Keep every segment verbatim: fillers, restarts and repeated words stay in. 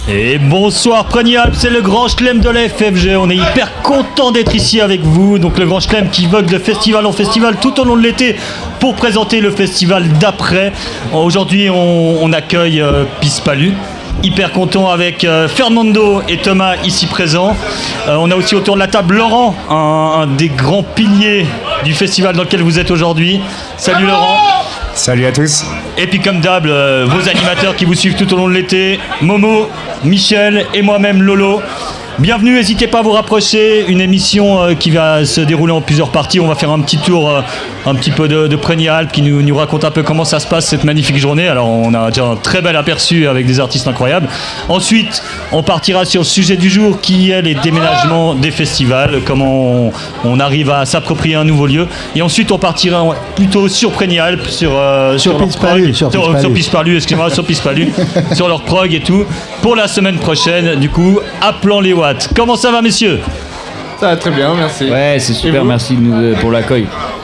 Et bonsoir Prenialpes, c'est le Grand Chelem de la F F G. On est hyper content d'être ici avec vous. Donc le Grand Chelem qui vogue de festival en festival tout au long de l'été pour présenter le festival d'après. Aujourd'hui on, on accueille euh, Pispalu. Hyper content avec euh, Fernando et Thomas ici présents. Euh, on a aussi autour de la table Laurent, un, un des grands piliers du festival dans lequel vous êtes aujourd'hui. Salut Laurent. Salut à tous. Et puis comme d'hab, euh, vos animateurs qui vous suivent tout au long de l'été, Momo, Michel et moi-même Lolo. Bienvenue, n'hésitez pas à vous rapprocher, une émission euh, qui va se dérouler en plusieurs parties. On va faire un petit tour, euh, un petit peu de, de Prenialpes qui nous, nous raconte un peu comment ça se passe cette magnifique journée. Alors on a déjà un très bel aperçu avec des artistes incroyables. Ensuite, on partira sur le sujet du jour qui est les déménagements des festivals, comment on, on arrive à s'approprier un nouveau lieu. Et ensuite, on partira plutôt sur Prenialpes, sur, euh, sur, sur leur prog, sur, sur, sur Pispalu, excusez-moi, sur Pispalu, sur leur prog et tout. Pour la semaine prochaine, du coup, appelant les watts. Comment ça va, messieurs ? Ça va très bien, merci. Ouais, c'est super, merci de nous, pour l'accueil.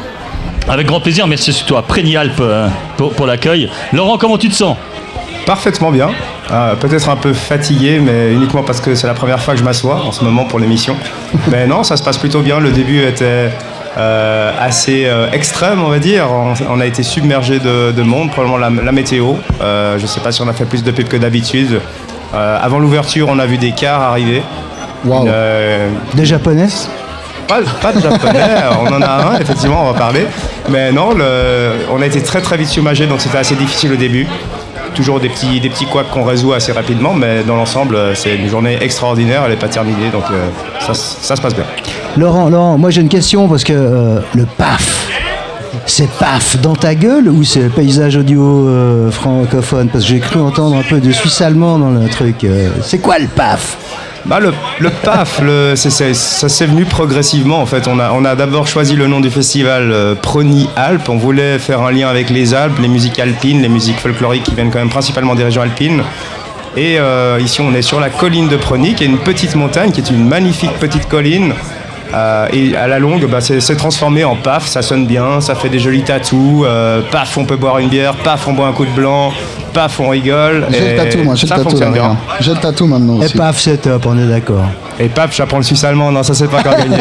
Avec grand plaisir, merci surtout à Prenialpes euh, pour, pour l'accueil. Laurent, comment tu te sens ? Parfaitement bien. Euh, peut-être un peu fatigué, mais uniquement parce que c'est la première fois que je m'assois en ce moment pour l'émission. Mais non, ça se passe plutôt bien. Le début était euh, assez euh, extrême, on va dire. On, on a été submergé de, de monde, probablement la, la météo. Euh, je ne sais pas si on a fait plus de pub que d'habitude. Euh, avant l'ouverture, on a vu des cars arriver. Wow. Euh, des japonais ? Pas, pas de japonais, on en a un, effectivement, on va parler. Mais non, le, on a été très très vite submergé, donc c'était assez difficile au début. Toujours des petits, des petits couacs qu'on résout assez rapidement, mais dans l'ensemble, c'est une journée extraordinaire, elle n'est pas terminée, donc euh, ça, ça se passe bien. Laurent, Laurent, moi j'ai une question, parce que euh, le paf, c'est paf dans ta gueule ou c'est le paysage audio euh, francophone ? Parce que j'ai cru entendre un peu de suisse allemand dans le truc. Euh, c'est quoi le paf ? Bah le, le paf, le, c'est, c'est, ça s'est venu progressivement en fait. On a, on a d'abord choisi le nom du festival euh, Prenialpes. On voulait faire un lien avec les Alpes, les musiques alpines, les musiques folkloriques qui viennent quand même principalement des régions alpines. Et euh, ici on est sur la colline de Prony, qui est une petite montagne, qui est une magnifique petite colline. Euh, et à la longue, bah, c'est, c'est transformé en paf, ça sonne bien, ça fait des jolis tatous. Euh, paf, on peut boire une bière, paf, on boit un coup de blanc, paf, on rigole. J'ai le tatou, moi, j'ai le tatou, là, j'ai le tatou maintenant aussi. Et paf, c'est top, on est d'accord. Et paf, j'apprends le suisse allemand, non, ça c'est pas encore gagné.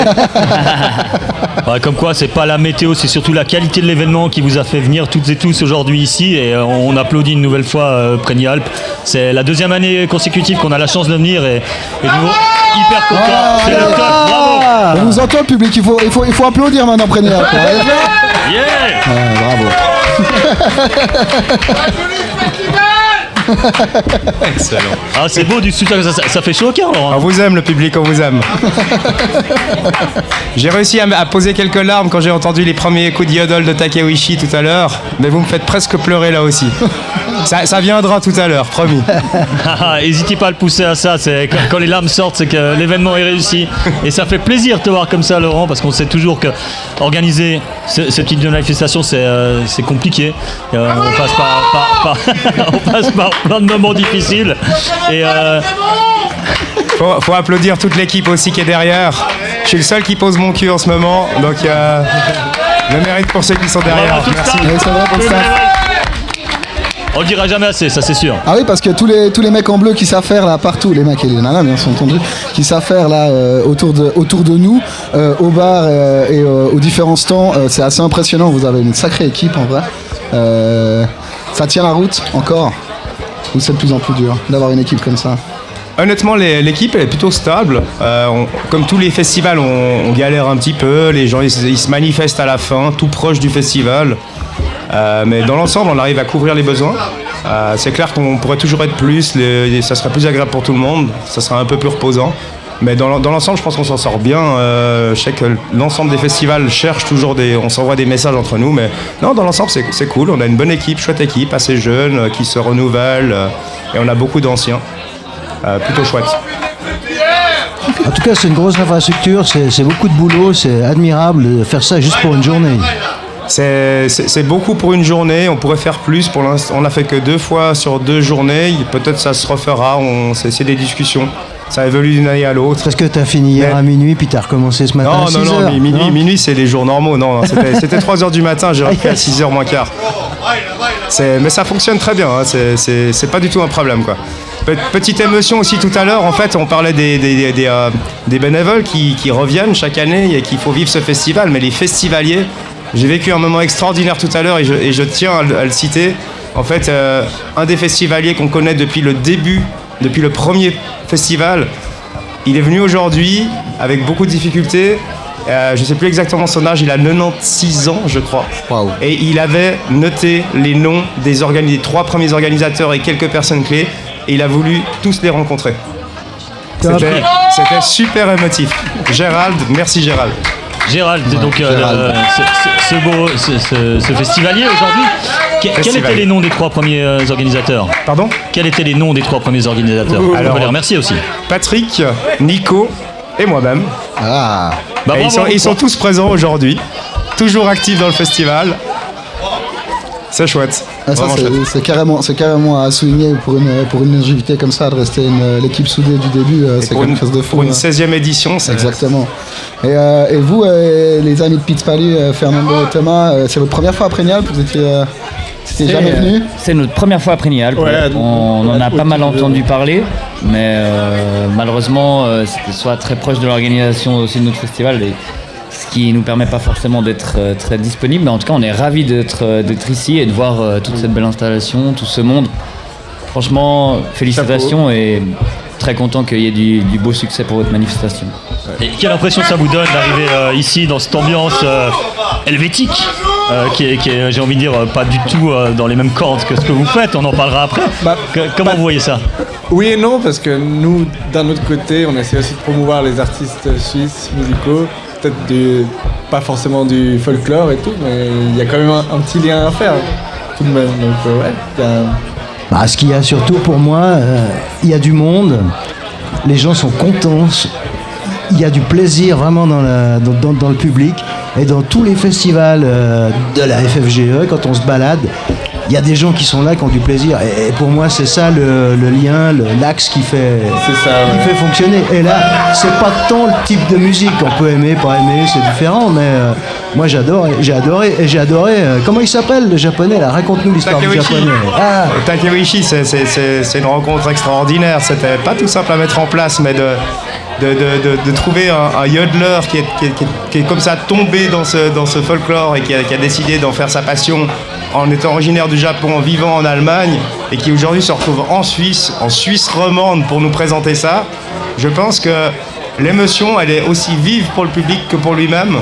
Ouais, comme quoi, c'est pas la météo, c'est surtout la qualité de l'événement qui vous a fait venir toutes et tous aujourd'hui ici. Et euh, on applaudit une nouvelle fois euh, Prenialpes. C'est la deuxième année consécutive qu'on a la chance de venir et, et nous, hyper contents. Ah, c'est le top, bravo. On vous entend, le public, il faut, il faut, il faut applaudir maintenant Prenialpes. Yeah. Ah, bravo. Excellent. Ah, c'est beau du soutien, ça, ça, ça fait chaud au cœur. On vous aime, le public, on vous aime. J'ai réussi à, à poser quelques larmes quand j'ai entendu les premiers coups de yodel de Takeuchi tout à l'heure, mais vous me faites presque pleurer là aussi. Ça, ça viendra tout à l'heure, promis. N'hésitez pas à le pousser à ça. C'est, quand, quand les larmes sortent, c'est que l'événement est réussi. Et ça fait plaisir de te voir comme ça, Laurent, parce qu'on sait toujours que organiser ce, ce type de manifestation, c'est, euh, c'est compliqué. Euh, on passe par, par, par on passe par plein de moments difficiles. Et euh... faut, faut applaudir toute l'équipe aussi qui est derrière. Je suis le seul qui pose mon cul en ce moment, donc euh, le mérite pour ceux qui sont derrière. Merci. Ouais, c'est vrai pour le staff. On le dira jamais assez, ça c'est sûr. Ah oui, parce que tous les, tous les mecs en bleu qui savent faire là partout, les mecs et les nanas bien entendu, qui savent faire là euh, autour, de, autour de nous, euh, au bar euh, et euh, aux différents stands, euh, c'est assez impressionnant. Vous avez une sacrée équipe en vrai. Euh, ça tient la route encore, ou c'est de plus en plus dur d'avoir une équipe comme ça? Honnêtement, les, l'équipe elle est plutôt stable. Euh, on, comme tous les festivals, on, on galère un petit peu. Les gens ils, ils se manifestent à la fin, tout proche du festival. Euh, mais dans l'ensemble, on arrive à couvrir les besoins. Euh, c'est clair qu'on pourrait toujours être plus, les, les, ça serait plus agréable pour tout le monde, ça serait un peu plus reposant. Mais dans, dans l'ensemble, je pense qu'on s'en sort bien. Euh, je sais que l'ensemble des festivals cherchent toujours des... On s'envoie des messages entre nous, mais non, dans l'ensemble, c'est, c'est cool. On a une bonne équipe, chouette équipe, assez jeune, euh, qui se renouvelle, euh, et on a beaucoup d'anciens. Euh, plutôt chouette. En tout cas, c'est une grosse infrastructure, c'est, c'est beaucoup de boulot, c'est admirable de faire ça juste pour une journée. C'est, c'est, c'est beaucoup pour une journée, on pourrait faire plus. Pour l'instant, on n'a fait que deux fois sur deux journées. Peut-être ça se refera, on, c'est, c'est des discussions. Ça évolue d'une année à l'autre. Parce que t'as fini hier mais... à minuit, puis t'as recommencé ce matin non, à six non, heures. Non, non, minuit, minuit c'est les jours normaux. Non, non c'était, c'était trois heures du matin, j'ai repris à six heures moins quart. C'est, mais ça fonctionne très bien, hein, c'est, c'est, c'est pas du tout un problème, quoi. Petite émotion aussi tout à l'heure, en fait, on parlait des, des, des, des, euh, des bénévoles qui, qui reviennent chaque année et qu'il faut vivre ce festival, mais les festivaliers, j'ai vécu un moment extraordinaire tout à l'heure et je, et je tiens à le, à le citer. En fait, euh, un des festivaliers qu'on connaît depuis le début, depuis le premier festival, il est venu aujourd'hui avec beaucoup de difficultés. Euh, je ne sais plus exactement son âge, il a quatre-vingt-seize ans, je crois. Wow. Et il avait noté les noms des, organi- des trois premiers organisateurs et quelques personnes clés. Et il a voulu tous les rencontrer. C'était, c'était super émotif. Gérald, merci Gérald. Gérald, ouais, donc Gérald. Euh, ce, ce, beau, ce, ce, ce festivalier aujourd'hui, que, quels étaient les noms des trois premiers euh, organisateurs? Pardon? Quels étaient les noms des trois premiers organisateurs? Ouh. Alors, on va les remercier aussi. Patrick, Nico et moi-même. Ah. Bah, Et ils, sont, ils sont tous présents aujourd'hui, toujours actifs dans le festival. C'est chouette. Ah, ça, Vraiment c'est, chouette. c'est, carrément, c'est carrément à souligner pour une, pour une longévité comme ça, de rester une, l'équipe soudée du début, euh, Et c'est pour, quelque une, chose de fou. pour une hein. seizième édition, c'est Exactement. Et, euh, et vous, euh, les amis de Pete Palu, euh, Fernando et Thomas, euh, c'est votre première fois à Prégnal? Vous étiez, euh, vous étiez jamais venu? C'est notre première fois à Prégnal. Ouais, on, on en a pas mal autour de- entendu parler, mais euh, malheureusement, euh, c'était soit très proche de l'organisation aussi de notre festival, et ce qui nous permet pas forcément d'être euh, très disponible. Mais en tout cas, on est ravis d'être, euh, d'être ici et de voir euh, toute cette belle installation, tout ce monde. Franchement, félicitations et très content qu'il y ait du, du beau succès pour votre manifestation. Et quelle impression ça vous donne d'arriver euh, ici dans cette ambiance euh, helvétique euh, qui, est, qui est, j'ai envie de dire, euh, pas du tout euh, dans les mêmes cordes que ce que vous faites, on en parlera après. Bah, Que- comment vous voyez ça? Oui et non, parce que nous, d'un autre côté, on essaie aussi de promouvoir les artistes suisses musicaux. Peut-être du, pas forcément du folklore et tout, mais il y a quand même un, un petit lien à faire, tout de même. Donc euh, ouais, il y a un- Bah, ce qu'il y a surtout pour moi, euh, il y a du monde, les gens sont contents, il y a du plaisir vraiment dans, la- dans, dans- dans le public et dans tous les festivals euh, de la F F G E, quand on se balade, il y a des gens qui sont là, qui ont du plaisir. Et, et pour moi, c'est ça le, le lien, le, l'axe qui fait, C'est ça, qui ouais. fait fonctionner. Et là, c'est pas tant le type de musique qu'on peut aimer, pas aimer, c'est différent. Mais euh, moi, j'adore, j'ai adoré, et j'ai adoré. euh, comment il s'appelle le japonais là? Raconte-nous l'histoire du Takewishi. japonais. Ah, Takewishi, c'est, c'est, c'est, c'est une rencontre extraordinaire. C'était pas tout simple à mettre en place, mais de, de, de, de, de trouver un, un yodeler qui est, qui, est, qui, est, qui est comme ça tombé dans ce, dans ce folklore et qui a, qui a décidé d'en faire sa passion en étant originaire du Japon, en vivant en Allemagne et qui aujourd'hui se retrouve en Suisse, en Suisse romande pour nous présenter ça. Je pense que l'émotion, elle est aussi vive pour le public que pour lui-même.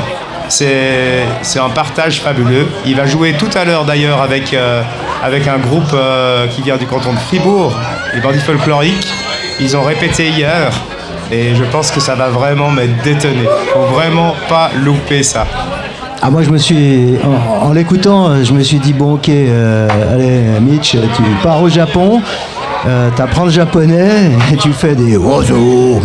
C'est, c'est un partage fabuleux. Il va jouer tout à l'heure d'ailleurs avec, euh, avec un groupe euh, qui vient du canton de Fribourg, les Bandits Folkloriques. Ils ont répété hier et je pense que ça va vraiment me détonner. Faut vraiment pas louper ça. Ah, moi je me suis, en, en l'écoutant, je me suis dit bon ok, euh, allez Mitch, tu pars au Japon, euh, t'apprends le japonais et tu fais des bonjour,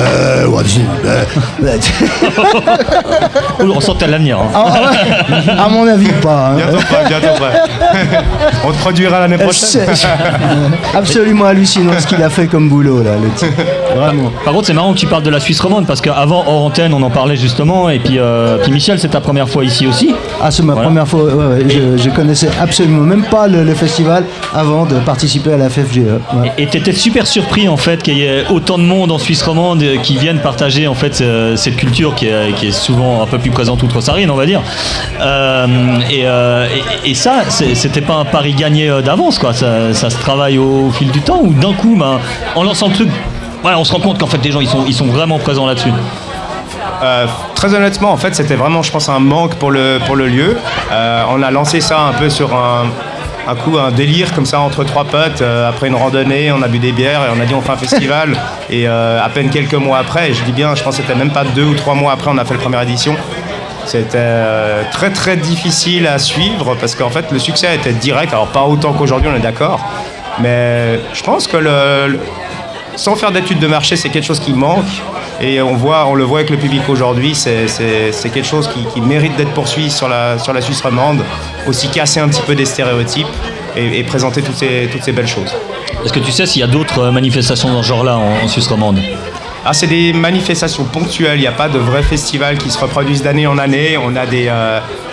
On sentait l'avenir. Hein. ah, ouais, à mon avis pas. hein. Bientôt prêt, bientôt prêt. On te produira l'année prochaine. C'est absolument hallucinant ce qu'il a fait comme boulot là, le type. Vraiment. Par contre, c'est marrant que tu parles de la Suisse romande parce qu'avant, hors antenne, on en parlait justement. Et puis, euh, puis Michel, c'est ta première fois ici aussi. Ah, c'est ma Voilà. première fois. Ouais, ouais, je, je connaissais absolument même pas le, le festival avant de participer à la F F G E. Ouais. Et t'étais super surpris en fait qu'il y ait autant de monde en Suisse romande euh, qui viennent partager en fait euh, cette culture qui est, qui est souvent un peu plus présente outre-Sarine, on va dire. Euh, et, euh, et, et ça, c'est- c'était pas un pari gagné euh, d'avance, quoi. Ça, ça se travaille au, fil du temps ou d'un coup, ben, en lançant le truc, voilà, on se rend compte qu'en fait les gens ils sont, ils sont vraiment présents là-dessus. Euh, très honnêtement, en fait, c'était vraiment, je pense, un manque pour le, pour le lieu. Euh, on a lancé ça un peu sur un, un coup, un délire comme ça entre trois potes. Euh, après une randonnée, on a bu des bières et on a dit on fait un festival. Et euh, à peine quelques mois après, et je dis bien, je pense que c'était même pas deux ou trois mois après, on a fait la première édition. C'était euh, très très difficile à suivre parce qu'en fait le succès était direct. Alors pas autant qu'aujourd'hui, on est d'accord. Mais je pense que le, le- sans faire d'études de marché, c'est quelque chose qui manque. Et on, voit, on le voit avec le public aujourd'hui, c'est, c'est, c'est quelque chose qui, qui mérite d'être poursuivi sur la, sur la Suisse romande. Aussi casser un petit peu des stéréotypes et, et présenter toutes ces, toutes ces belles choses. Est-ce que tu sais s'il y a d'autres euh, manifestations dans ce genre-là en, en Suisse romande? Ah, c'est des manifestations ponctuelles, il n'y a pas de vrais festivals qui se reproduisent d'année en année. On a des, euh,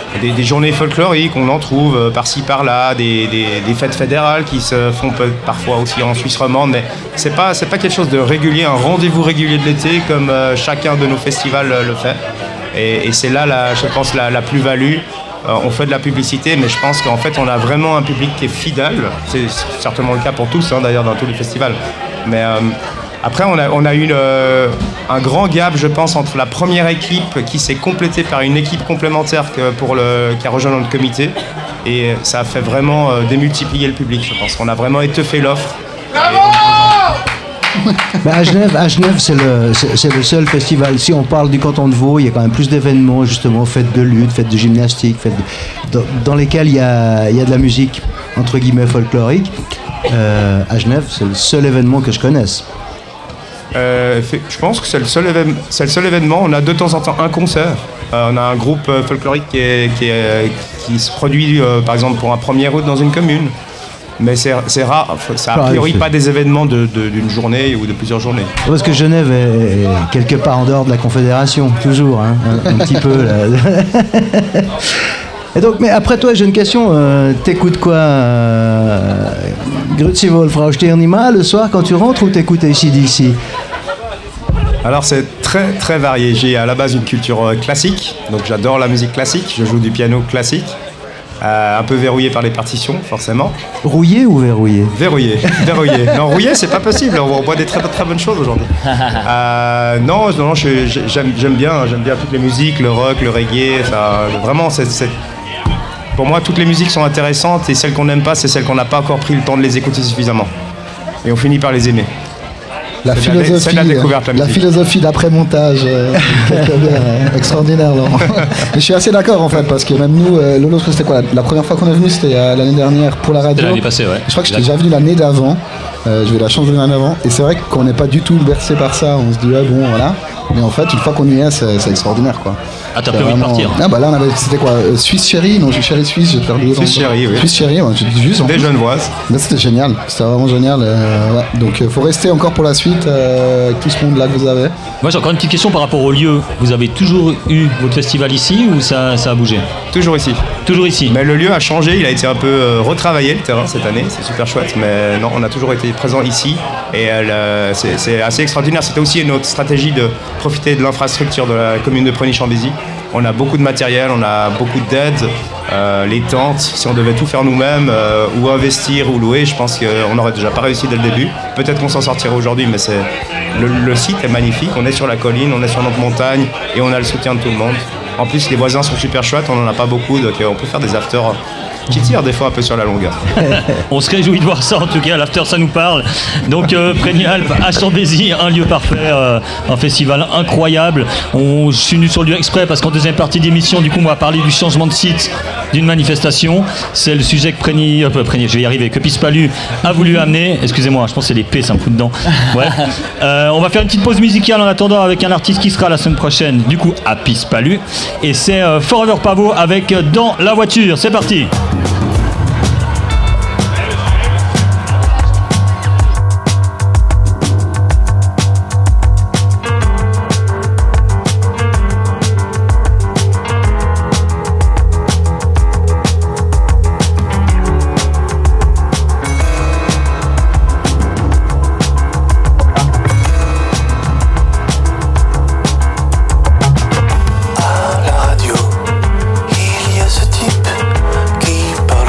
des, des journées folkloriques, on en trouve euh, par-ci par-là, des, des, des fêtes fédérales qui se font peu, parfois aussi en Suisse romande, mais c'est pas, c'est pas quelque chose de régulier, un rendez-vous régulier de l'été comme euh, chacun de nos festivals euh, le fait. Et, et c'est là, la, je pense, la, la plus-value. Euh, on fait de la publicité, mais je pense qu'en fait, on a vraiment un public qui est fidèle. C'est certainement le cas pour tous, hein, d'ailleurs, dans tous les festivals. Mais euh, après, on a, on a eu euh, un grand gap, je pense, entre la première équipe qui s'est complétée par une équipe complémentaire que pour le, qui a rejoint notre comité. Et ça a fait vraiment euh, démultiplier le public, je pense. On a vraiment étoffé l'offre. Ben à Genève, à Genève c'est le, c'est, c'est le seul festival. Si on parle du canton de Vaud, il y a quand même plus d'événements, justement, fêtes de lutte, fêtes de gymnastique, fêtes de, dans, dans lesquelles il y a, il y a de la musique, entre guillemets, folklorique. Euh, à Genève, c'est le seul événement que je connaisse. Euh, je pense que c'est le, seul événement, c'est le seul événement. On a de temps en temps un concert. Euh, on a un groupe euh, folklorique qui, est, qui, est, qui se produit, euh, par exemple, pour un premier août dans une commune. Mais c'est, c'est rare, ça a priori pas des événements de, de, d'une journée ou de plusieurs journées. Parce que Genève est, est quelque part en dehors de la Confédération, toujours, hein, un, un petit peu. Là. Et donc, mais après toi, j'ai une question. Euh, t'écoutes quoi euh, Grüezi wohl, Frau Sternima, le soir quand tu rentres, ou t'écoutes A C D C? Alors c'est très très varié. J'ai à la base une culture classique, donc j'adore la musique classique, je joue du piano classique. Euh, un peu verrouillé par les partitions, forcément. Rouillé ou verrouillé? Verrouillé, verrouillé. Non, rouillé, c'est pas possible. On voit des très, très bonnes choses aujourd'hui. Euh, non, non, je, j'aime, j'aime bien, j'aime bien toutes les musiques, le rock, le reggae. Enfin, vraiment, c'est, c'est... pour moi, toutes les musiques sont intéressantes et celles qu'on n'aime pas, c'est celles qu'on n'a pas encore pris le temps de les écouter suffisamment. Et on finit par les aimer. La c'est philosophie, la, découverte, la, la philosophie d'après-montage, euh, euh, extraordinaire, Laurent. Mais je suis assez d'accord en fait, parce que même nous, euh, Lolo, c'était quoi la, la première fois qu'on est venu, c'était euh, l'année dernière pour la radio. C'était l'année passée, ouais. Je crois que j'étais déjà venu l'année d'avant. Euh, je vais la changer l'année avant. Et c'est vrai qu'on n'est pas du tout bercé par ça. On se dit, ouais, bon, voilà. Mais en fait, une fois qu'on y est, c'est, c'est extraordinaire, quoi. Ah, t'as plus envie de partir? Ah, bah là, on avait, c'était quoi euh, Suisse Chérie? Non, j'ai Chérie Suisse, j'ai perdu. Suisse Chérie, oui. Suisse Chérie, ouais, j'ai juste. Des Genevoises. Bah, c'était génial. C'était vraiment génial. Euh, ouais. Donc, il euh, faut rester encore pour la suite, euh, avec tout ce monde-là que vous avez. Moi, j'ai encore une petite question par rapport au lieu. Vous avez toujours eu votre festival ici ou ça, ça a bougé? Toujours ici. Toujours ici. Mais le lieu a changé, il a été un peu euh, retravaillé, le terrain, cette année. C'est super chouette. Mais non, on a toujours été présent ici. Et euh, c'est, c'est assez extraordinaire. C'était aussi notre stratégie de profiter de l'infrastructure de la commune de Preny-Chambézy. On a beaucoup de matériel, on a beaucoup d'aide. Euh, les tentes, si on devait tout faire nous-mêmes, euh, ou investir ou louer, je pense qu'on n'aurait déjà pas réussi dès le début. Peut-être qu'on s'en sortirait aujourd'hui, mais c'est... Le, le site est magnifique. On est sur la colline, on est sur notre montagne et on a le soutien de tout le monde. En plus, les voisins sont super chouettes, on n'en a pas beaucoup, donc on peut faire des afters qui tirent des fois un peu sur la longueur. On se réjouit de voir ça, en tout cas, l'after ça nous parle. Donc euh, Preny-Alpes à Chambézy, un lieu parfait, euh, un festival incroyable. On, je suis venu sur le lieu exprès parce qu'en deuxième partie d'émission, du coup, on va parler du changement de site d'une manifestation. C'est le sujet que Preny, euh, Preny, je vais y arriver, que Pispalu a voulu amener. Excusez-moi, je pense que c'est les P, ça me fout dedans. Ouais. Euh, on va faire une petite pause musicale en attendant avec un artiste qui sera la semaine prochaine, du coup, à Pispalu. Et c'est euh, Forever Pavot avec euh, Dans la voiture. C'est parti. À la radio, il y a ce type qui parle.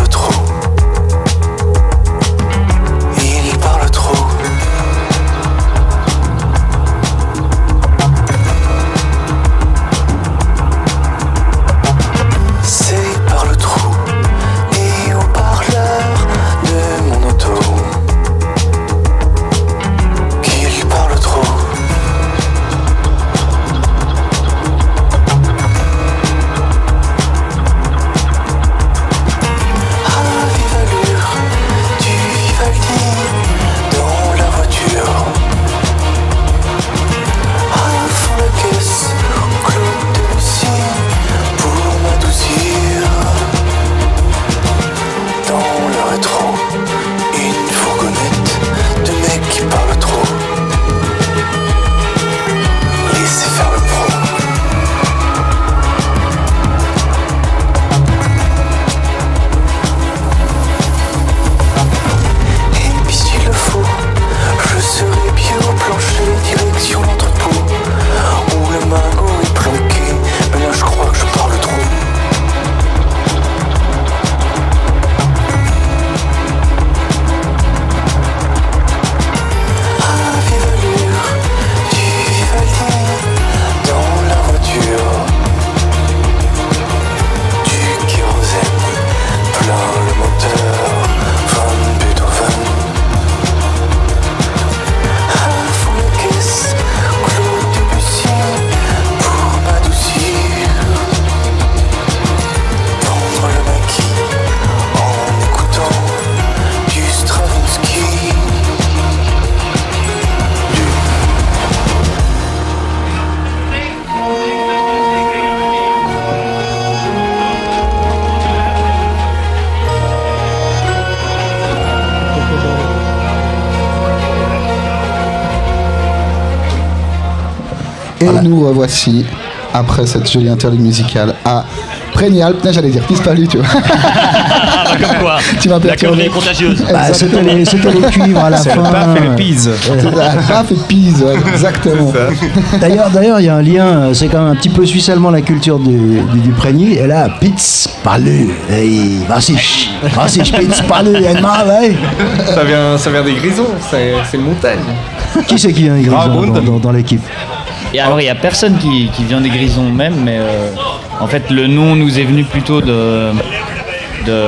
Et Voilà. nous revoici, après cette jolie interlude musicale, à Prégnal. Putain, j'allais dire Pispalu, tu vois. Ah, bah, comme quoi, Tu m'as la perturbé. connerie est contagieuse. Bah, c'était les, c'était les cuivres à la C'est fin. le paf et le pise. C'est ça, paf et pise, ouais, exactement. D'ailleurs, d'ailleurs, il y a un lien. euh, C'est quand même un petit peu suisse-allemand la culture du, du, du Prégny. Et là, Pitz Palu. Hey, was ich, was ich Pitz Palu, einmal, hey. Ça vient, ça vient des Grisons, c'est c'est une montagne. Qui c'est qui vient des Grisons Graubünden. dans, dans, dans l'équipe? Et alors, il n'y a personne qui, qui vient des Grisons même, mais euh, en fait, le nom nous est venu plutôt de, de,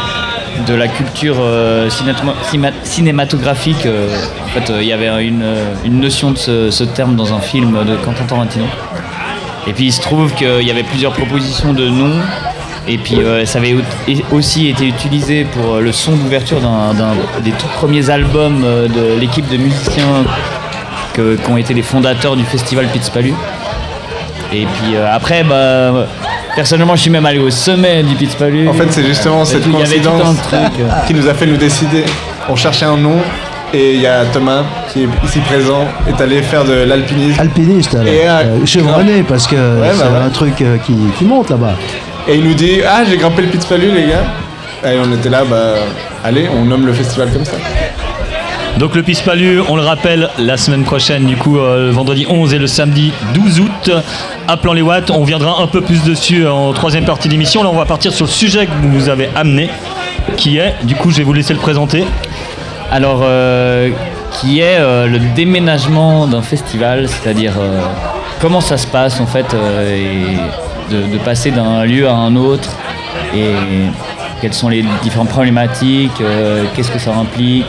de la culture euh, cinéma- cima- cinématographique. euh, en fait, euh, il y avait une, une notion de ce, ce terme dans un film de Quentin Tarantino. Et puis, il se trouve qu'il y avait plusieurs propositions de noms. Et puis, euh, ça avait au- aussi été utilisé pour le son d'ouverture d'un, d'un des tout premiers albums euh, de l'équipe de musiciens que- qui ont été les fondateurs du festival Pitzpalu. Et puis euh, après, bah, personnellement, je suis même allé au sommet du Pitzpalu. En fait, c'est justement Et cette tout, il y avait tout un coïncidence truc. euh, qui nous a fait nous décider. On cherchait un nom et il y a Thomas qui est ici présent, est allé faire de l'alpinisme. Alpiniste, alors. Et, euh, Euh, chevronné, parce que bah c'est ouais. un truc euh, qui, qui monte là-bas. Et il nous dit ah j'ai grimpé le Pitzpalu les gars. Et on était là bah allez on nomme le festival comme ça. Donc le Pitzpalu, on le rappelle, la semaine prochaine, du coup, euh, le vendredi onze et le samedi douze août, à Plan-les-Ouates. On viendra un peu plus dessus en troisième partie d'émission. Là, on va partir sur le sujet que vous nous avez amené, qui est, du coup, je vais vous laisser le présenter. Alors, euh, qui est euh, le déménagement d'un festival, c'est-à-dire euh, comment ça se passe en fait, euh, et de, de passer d'un lieu à un autre, et quelles sont les différentes problématiques, euh, qu'est-ce que ça implique,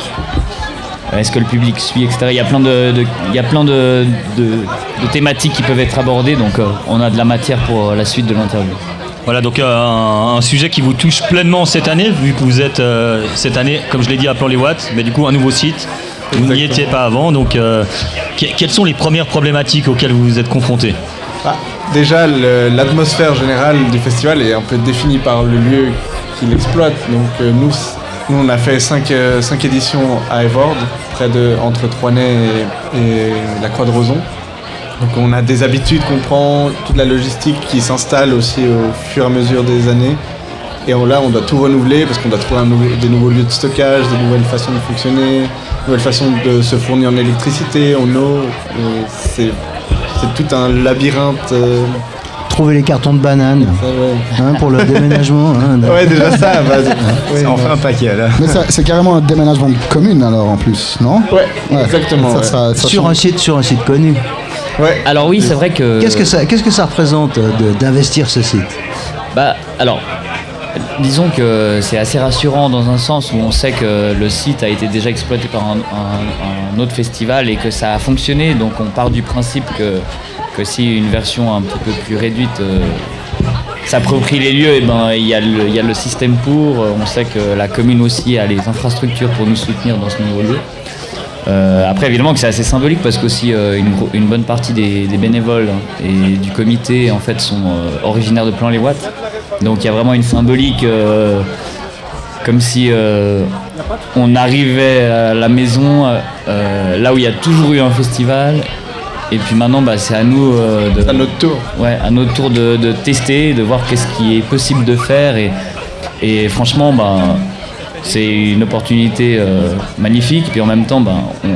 est-ce que le public suit, et cetera. Il y a plein de, de- il y a plein de, de- de thématiques qui peuvent être abordées, donc euh, on a de la matière pour la suite de l'interview. Voilà, donc euh, un, un sujet qui vous touche pleinement cette année, vu que vous êtes euh, cette année, comme je l'ai dit, à Plan-les-Ouates, mais du coup un nouveau site. Vous n'y étiez pas avant, donc euh, que- quelles sont les premières problématiques auxquelles vous vous êtes confrontés? Ah, déjà le- l'atmosphère générale du festival est un peu définie par le lieu qu'il exploite. Donc euh, nous, c- nous on a fait cinq éditions à Evord, près de entre Troinay et, et la Croix de Roson. Donc on a des habitudes qu'on prend, toute la logistique qui s'installe aussi au fur et à mesure des années. Et on- là, on doit tout renouveler parce qu'on doit trouver un nouveau- des nouveaux lieux de stockage, des nouvelles façons de fonctionner, des nouvelles façons de se fournir en électricité, en eau. Et C'est c'est tout un labyrinthe. euh, Trouver les cartons de banane ça, ouais. hein, pour le déménagement. Hein, Ouais, déjà ça, à base. Ouais, Ça en fait un paquet là. Mais ça, c'est carrément un déménagement de commune alors en plus, non? ouais, Ouais. exactement. Ça, ouais. ça- ça sur change. un site, sur un site connu. Ouais. Alors oui, c'est vrai que... Qu'est-ce que ça, qu'est-ce que ça représente euh, de- d'investir ce site? Bah, alors, disons que c'est assez rassurant dans un sens où on sait que le site a été déjà exploité par un, un- un autre festival et que ça a fonctionné. Donc on part du principe que, que si une version un petit peu plus réduite euh, s'approprie les lieux, et ben, il y, a le- il y a le système pour. On sait que la commune aussi a les infrastructures pour nous soutenir dans ce nouveau lieu. Euh, après, évidemment que c'est assez symbolique parce qu'aussi euh, une, gro- une bonne partie des, des bénévoles et du comité en fait sont euh, originaires de Plan-les-Ouates. Donc il y a vraiment une symbolique, euh, comme si euh, on arrivait à la maison, euh, là où il y a toujours eu un festival. Et puis maintenant, bah, c'est à nous euh, de, À notre tour. ouais, à notre tour de, de tester, de voir qu'est-ce qui est possible de faire. Et, et franchement, bah, c'est une opportunité euh, magnifique. Puis en même temps, bah,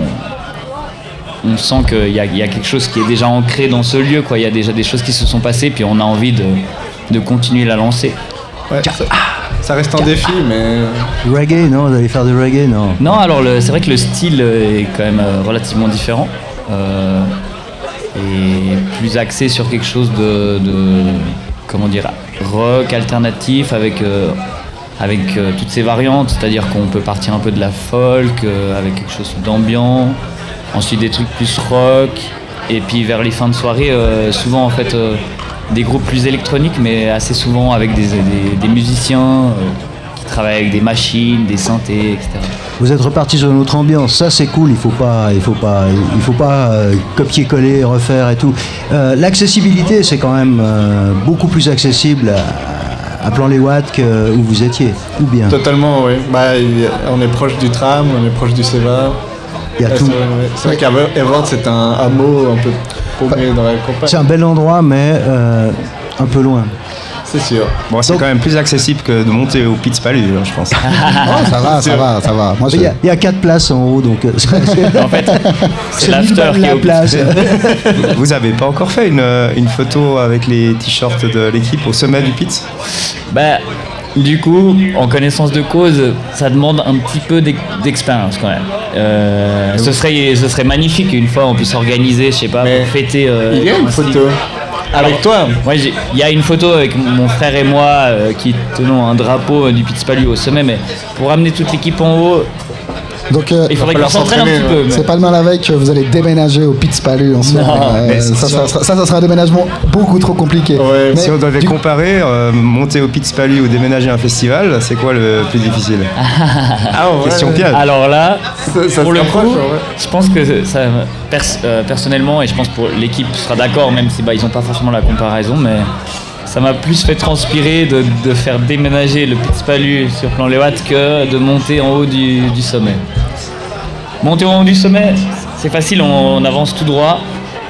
on, on sent qu'il y a, il y a quelque chose qui est déjà ancré dans ce lieu, quoi. Il y a déjà des choses qui se sont passées, puis on a envie de, de continuer la lancer. Ouais, ça, ça reste un défi, mais Reggae, non? Vous allez faire du reggae, non? Non, alors le- c'est vrai que le style est quand même euh, relativement différent. Euh, et plus axé sur quelque chose de, de comment dire, rock alternatif avec, euh, avec euh, toutes ces variantes, c'est-à-dire qu'on peut partir un peu de la folk euh, avec quelque chose d'ambiant, ensuite des trucs plus rock, et puis vers les fins de soirée, euh, souvent en fait euh, des groupes plus électroniques, mais assez souvent avec des, des, des musiciens euh, qui travaillent avec des machines, des synthés, et cetera. Vous êtes reparti sur une autre ambiance, ça c'est cool, il faut pas, il faut pas, il faut pas euh, copier-coller, refaire et tout. Euh, L'accessibilité c'est quand même euh, beaucoup plus accessible à, à Plan-les-Ouates que où vous étiez, ou bien? totalement, oui. Bah, il y a- on est proche du tram, on est proche du Ceva. Il y a Ouais, tout. c'est vrai, ouais. C'est vrai qu'Evord, c'est un hameau un peu paumé dans la campagne. C'est un bel endroit, mais euh, un peu loin. C'est sûr. Bon, c'est Donc- quand même plus accessible que de monter au Piz Palu, hein, je pense. Oh, ça va, ça va, ça va. Moi, Il je- y, a- il y a quatre places en haut, donc euh, c'est En fait, c'est l'after minimum qui est la au place. Vous avez pas encore fait une, une photo avec les t-shirts de l'équipe au sommet du Piz? Bah, du coup, en connaissance de cause, ça demande un petit peu d'ex- d'expérience quand même. Euh, ce, serait, ce serait magnifique une fois on puisse organiser, je sais pas, Mais pour fêter. euh, Il y a une un photo style. avec toi. Ouais, j'ai- il y a une photo avec mon frère et moi euh, qui tenons un drapeau euh, du Piz Palu au sommet, mais pour amener toute l'équipe en haut, Donc, euh, il faudrait falloir qu'on s'entraîne un s'entraîner, petit peu. mais- c'est pas le mal avec que vous allez déménager au Piz Palu en soi. Non, Euh, mais c'est ça, sûr. ça, sera- ça, ça sera un déménagement beaucoup trop compliqué. Ouais, Mais Si on devait du- comparer, euh, monter au Piz Palu ou déménager un festival, c'est quoi le plus difficile? Ah ouais, Question ouais. piège. Alors là, Ça, ça pour se le coup, rapproche, ouais. je pense que ça, pers- euh, personnellement, et je pense pour l'équipe sera d'accord, même si bah, ils n'ont pas forcément la comparaison, mais ça m'a plus fait transpirer de, de faire déménager le Piz Palu sur Plan Léoat que de monter en haut du, du sommet. Monter en haut du sommet, c'est facile, on, on avance tout droit.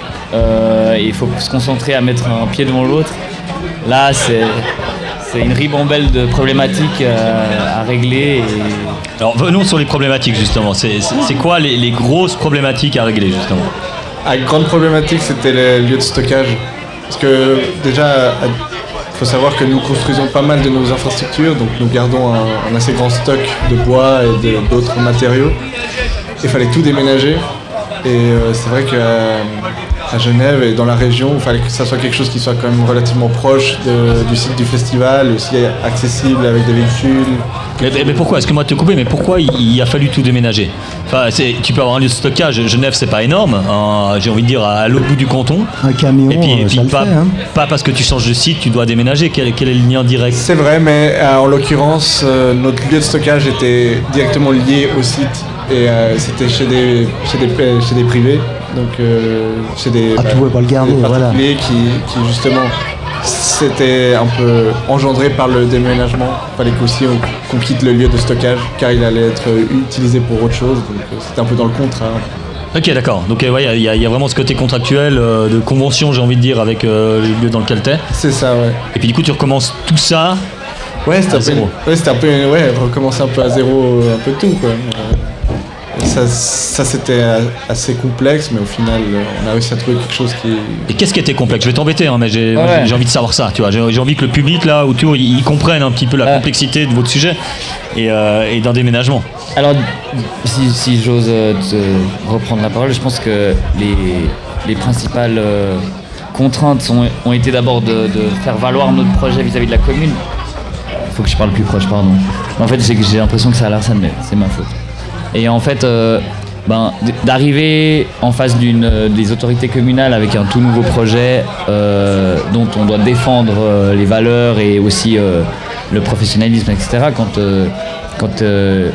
Euh, et il faut se concentrer à mettre un pied devant l'autre. Là, c'est c'est une ribambelle de problématiques euh, à régler. Et Alors venons sur les problématiques justement. C'est c'est- c'est quoi les, les grosses problématiques à régler justement? La grande problématique, c'était les lieux de stockage. Parce que déjà, il faut savoir que nous construisons pas mal de nos infrastructures, donc nous gardons un, un assez grand stock de bois et de- d'autres matériaux. Il fallait tout déménager. Et euh, c'est vrai qu'à à Genève et dans la région, il fallait que ça soit quelque chose qui soit quand même relativement proche de- du site du festival, aussi accessible avec des véhicules. Mais, mais pourquoi? Excuse-moi de te couper, mais pourquoi il, il a fallu tout déménager? Enfin, c'est- tu peux avoir un lieu de stockage. Genève, c'est pas énorme. hein, J'ai envie de dire à l'autre bout du canton. Un camion, Et puis, et euh, puis ça le pas, fait. Hein. pas parce que tu changes de site, tu dois déménager. Quel, quel est le lien direct? C'est vrai, mais euh, en l'occurrence, euh, notre lieu de stockage était directement lié au site et euh, c'était chez des, chez, des, chez des privés, donc euh, chez des, Ah, tu pouvais pas le garder, des voilà. particuliers qui, qui justement s'étaient un peu engendrés par le déménagement. Il fallait qu'aussi on- qu'on quitte le lieu de stockage car il allait être utilisé pour autre chose, donc euh, c'était un peu dans le contrat. Ok, d'accord. Donc, il ouais, il y, a- il y a vraiment ce côté contractuel, euh, de convention, j'ai envie de dire, avec euh, le lieu dans lequel t'es. C'est ça, ouais. Et puis, du coup, tu recommences tout ça. Ouais, c'était À un, peu, zéro. ouais, c'était un peu, ouais, recommencer un peu à zéro, un peu tout, quoi. Euh, Ça, ça c'était assez complexe, mais au final, euh, on a réussi à trouver quelque chose qui. Et qu'est-ce qui était complexe? Je vais t'embêter, hein, mais j'ai moi, Ouais. j'ai- j'ai envie de savoir ça. Tu vois, j'ai j'ai envie que le public là autour, ils, ils comprennent un petit peu la Ouais. complexité de votre sujet et, euh, et d'un déménagement. Alors, si, si j'ose euh, te reprendre la parole, je pense que les, les principales euh, contraintes sont- ont été d'abord de, de faire valoir notre projet vis-à-vis de la commune. Il faut que je parle plus proche, pardon. En fait, j'ai j'ai l'impression que c'est à Larsen, mais c'est ma faute. Et en fait, euh, ben, d- d'arriver en face d'une euh, des autorités communales avec un tout nouveau projet euh, dont on doit défendre euh, les valeurs et aussi euh, le professionnalisme, et cetera. Quand, euh, quand euh,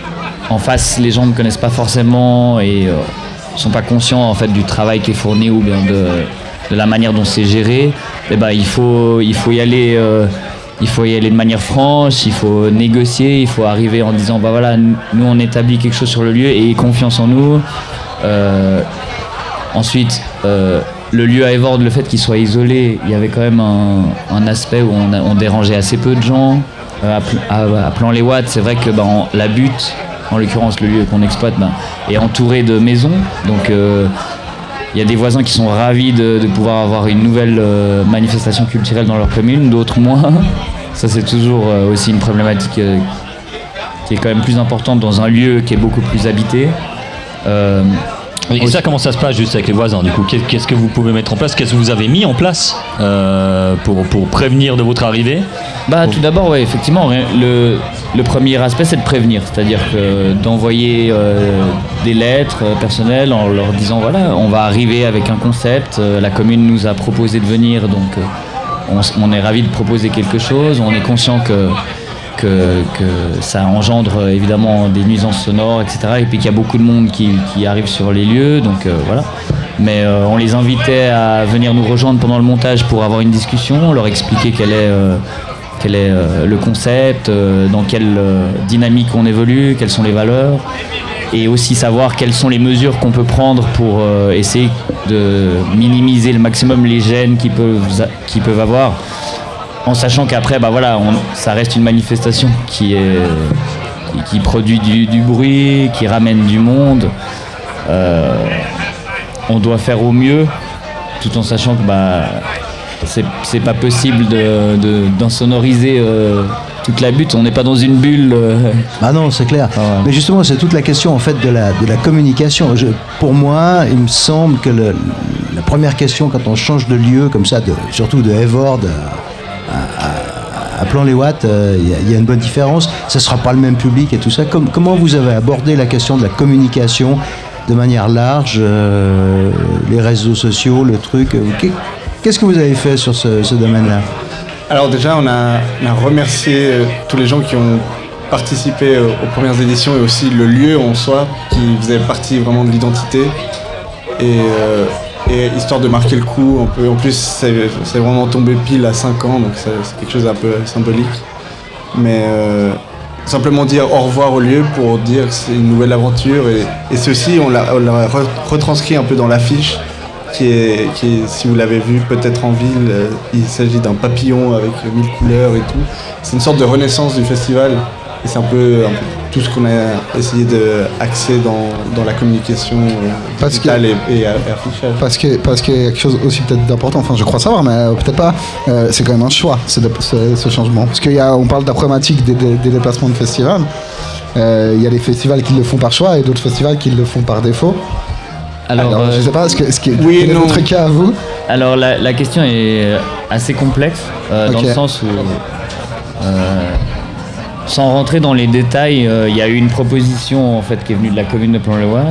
en face, les gens ne connaissent pas forcément et euh, sont pas conscients en fait du travail qui est fourni ou bien de, de la manière dont c'est géré, eh ben, il faut il faut y aller. euh, Il faut y aller de manière franche, il faut négocier, il faut arriver en disant bah voilà, nous on établit quelque chose sur le lieu et confiance en nous. Euh, ensuite, euh, le lieu à Evorde, le fait qu'il soit isolé, il y avait quand même un, un aspect où on, a- on dérangeait assez peu de gens. Euh, à, Pl- à, à Plan-les-Ouates, c'est vrai que bah, en- la butte, en l'occurrence le lieu qu'on exploite, bah, est entouré de maisons. Donc euh, il y a des voisins qui sont ravis de, de pouvoir avoir une nouvelle euh, manifestation culturelle dans leur commune, d'autres moins. Ça c'est toujours euh, aussi une problématique euh, qui est quand même plus importante dans un lieu qui est beaucoup plus habité. Euh, Et ça, comment ça se passe juste avec les voisins? Du coup, qu'est- qu'est-ce que vous pouvez mettre en place? Qu'est-ce que vous avez mis en place euh, pour, pour prévenir de votre arrivée? Bah, tout d'abord, ouais, effectivement, rien- le, le premier aspect, c'est de prévenir, c'est-à-dire que d'envoyer euh, des lettres euh, personnelles en leur disant voilà, on va arriver avec un concept, euh, la commune nous a proposé de venir, donc euh, on, s- on est ravi de proposer quelque chose, on est conscient que, que, que ça engendre euh, évidemment des nuisances sonores, et cetera. Et puis qu'il y a beaucoup de monde qui, qui arrive sur les lieux, donc euh, voilà. Mais euh, on les invitait à venir nous rejoindre pendant le montage pour avoir une discussion, leur expliquer quelle est euh, quel est euh, le concept, euh, dans quelle euh, dynamique on évolue, quelles sont les valeurs. et aussi savoir quelles sont les mesures qu'on peut prendre pour euh, essayer de minimiser le maximum les gênes qu'ils peuvent, qu'ils peuvent avoir, en sachant qu'après, bah voilà, on, ça reste une manifestation qui, est, qui, qui produit du, du bruit, qui ramène du monde. Euh, on doit faire au mieux, tout en sachant que bah, c'est, c'est pas possible de, de, d'insonoriser euh, toute la butte. On n'est pas dans une bulle. Euh... Ah non, c'est clair. Ah ouais. Mais justement, c'est toute la question en fait de la, de la communication. Je, pour moi, il me semble que le, la première question quand on change de lieu comme ça, de, surtout de Evord à, à, à Plan-les-Ouates, il euh, y, y a une bonne différence. Ça sera pas le même public et tout ça. Comme, comment vous avez abordé la question de la communication de manière large, euh, les réseaux sociaux, le truc. Qu'est-ce que vous avez fait sur ce, ce domaine-là ? Alors déjà, on a, on a remercié euh, tous les gens qui ont participé euh, aux premières éditions et aussi le lieu en soi qui faisait partie vraiment de l'identité. Et, euh, et histoire de marquer le coup, un peu. En plus, c'est, c'est vraiment tombé pile à cinq ans, donc c'est, c'est quelque chose d'un peu symbolique. Mais euh, simplement dire au revoir au lieu pour dire que c'est une nouvelle aventure. Et, et ceci, on l'a, on l'a re- retranscrit un peu dans l'affiche. Qui est, qui est, si vous l'avez vu peut-être en ville, euh, il s'agit d'un papillon avec mille couleurs et tout. C'est une sorte de renaissance du festival et c'est un peu, un peu tout ce qu'on a essayé d'axer dans, dans la communication euh, digitale et, et, et affichage. Parce que parce qu'il y a quelque chose aussi peut-être d'important, enfin je crois savoir, mais euh, peut-être pas, euh, c'est quand même un choix ce, ce, ce changement. Parce qu'on parle de la problématique des, des, des déplacements de festivals. Il euh, y a des festivals qui le font par choix et d'autres festivals qui le font par défaut. Alors, Alors euh, je sais pas, est-ce que, est-ce que oui, quel est votre cas à vous ? Alors la, la question est assez complexe euh, okay. dans le sens où, euh, sans rentrer dans les détails, il euh, y a eu une proposition en fait qui est venue de la commune de Plan-les-Ouates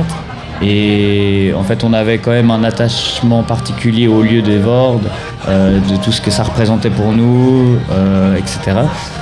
et en fait on avait quand même un attachement particulier au lieu d'Evord, euh, de tout ce que ça représentait pour nous, euh, et cetera.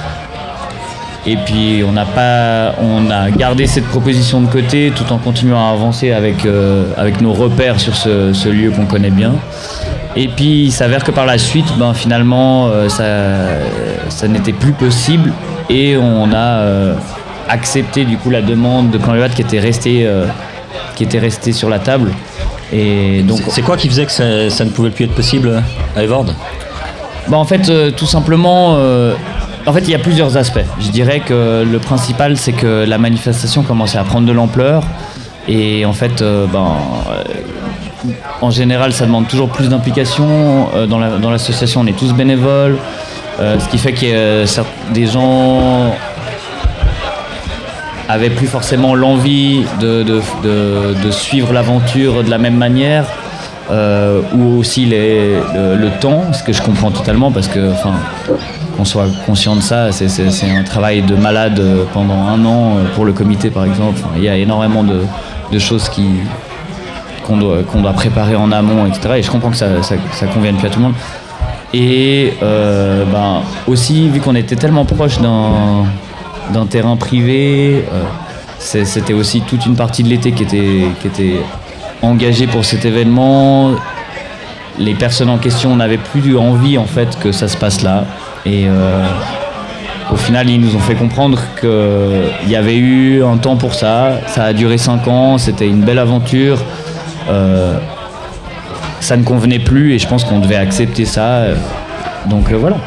Et puis on a pas, on a gardé cette proposition de côté tout en continuant à avancer avec euh, avec nos repères sur ce, ce lieu qu'on connaît bien. Et puis il s'avère que par la suite, ben finalement euh, ça ça n'était plus possible et on a euh, accepté du coup la demande de Plan-les-Ouates qui était restée euh, qui était restée sur la table. Et donc c'est, c'est quoi qui faisait que ça, ça ne pouvait plus être possible à Evord ? Ben en fait euh, tout simplement. Euh, En fait, il y a plusieurs aspects. Je dirais que le principal, c'est que la manifestation commençait à prendre de l'ampleur. Et en fait, euh, ben, euh, en général, ça demande toujours plus d'implication. Euh, dans, la, dans l'association, on est tous bénévoles. Euh, ce qui fait que euh, des gens avaient plus forcément l'envie de, de, de, de suivre l'aventure de la même manière. Euh, ou aussi les, le, le temps, ce que je comprends totalement parce que, enfin, qu'on soit conscient de ça, c'est, c'est, c'est un travail de malade pendant un an pour le comité par exemple. Enfin, il y a énormément de, de choses qui, qu'on, doit, qu'on doit préparer en amont, et cetera. Et je comprends que ça, ça, ça convienne plus à tout le monde. Et euh, ben, aussi, vu qu'on était tellement proche d'un, d'un terrain privé, euh, c'est, c'était aussi toute une partie de l'été qui était, qui était engagés pour cet événement. Les personnes en question n'avaient plus envie en fait que ça se passe là et euh, au final ils nous ont fait comprendre qu'il y avait eu un temps pour ça, ça a duré cinq ans, c'était une belle aventure, euh, ça ne convenait plus et je pense qu'on devait accepter ça, donc euh, voilà.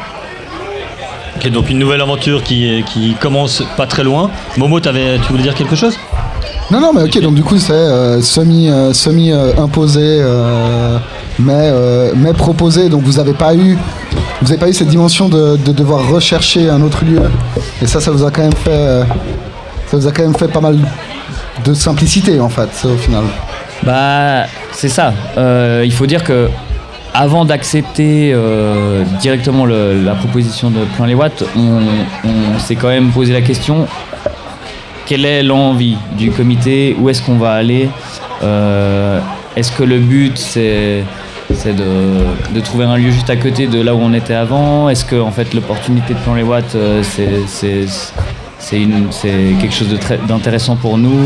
Ok, donc une nouvelle aventure qui, qui commence pas très loin. Momo, t'avais, tu voulais dire quelque chose ? Non, non, mais ok, donc du coup c'est euh, semi, euh, semi euh, imposé, euh, mais, euh, mais proposé, donc vous n'avez pas eu, vous avez pas eu cette dimension de, de devoir rechercher un autre lieu, et ça, ça vous a quand même fait, euh, ça vous a quand même fait pas mal de simplicité en fait, au final. Bah, c'est ça. Euh, il faut dire que avant d'accepter euh, directement le, la proposition de Plan-les-Ouates, on, on s'est quand même posé la question. Quelle est l'envie du comité ? Où est-ce qu'on va aller ? euh, Est-ce que le but, c'est, c'est de, de trouver un lieu juste à côté de là où on était avant ? Est-ce que en fait, l'opportunité de Plan-les-Ouates, euh, c'est, c'est, c'est, une, c'est quelque chose de très, d'intéressant pour nous ?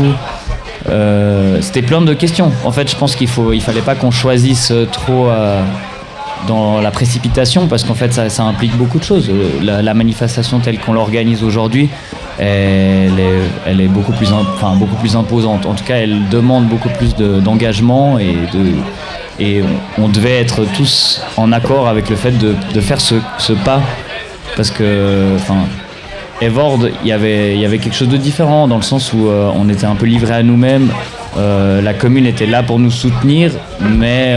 euh, C'était plein de questions. En fait, je pense qu'il faut, il fallait pas qu'on choisisse trop euh, dans la précipitation parce qu'en fait, ça, ça implique beaucoup de choses. La, la manifestation telle qu'on l'organise aujourd'hui, elle est, elle est beaucoup plus, im- enfin, beaucoup plus imposante. En tout cas, elle demande beaucoup plus de, d'engagement et de et on, on devait être tous en accord avec le fait de, de faire ce, ce pas parce que, enfin, Evord, il y avait, il y avait quelque chose de différent dans le sens où euh, on était un peu livrés à nous-mêmes. Euh, la commune était là pour nous soutenir, mais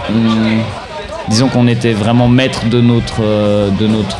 on, disons qu'on était vraiment maître de notre, euh, de notre,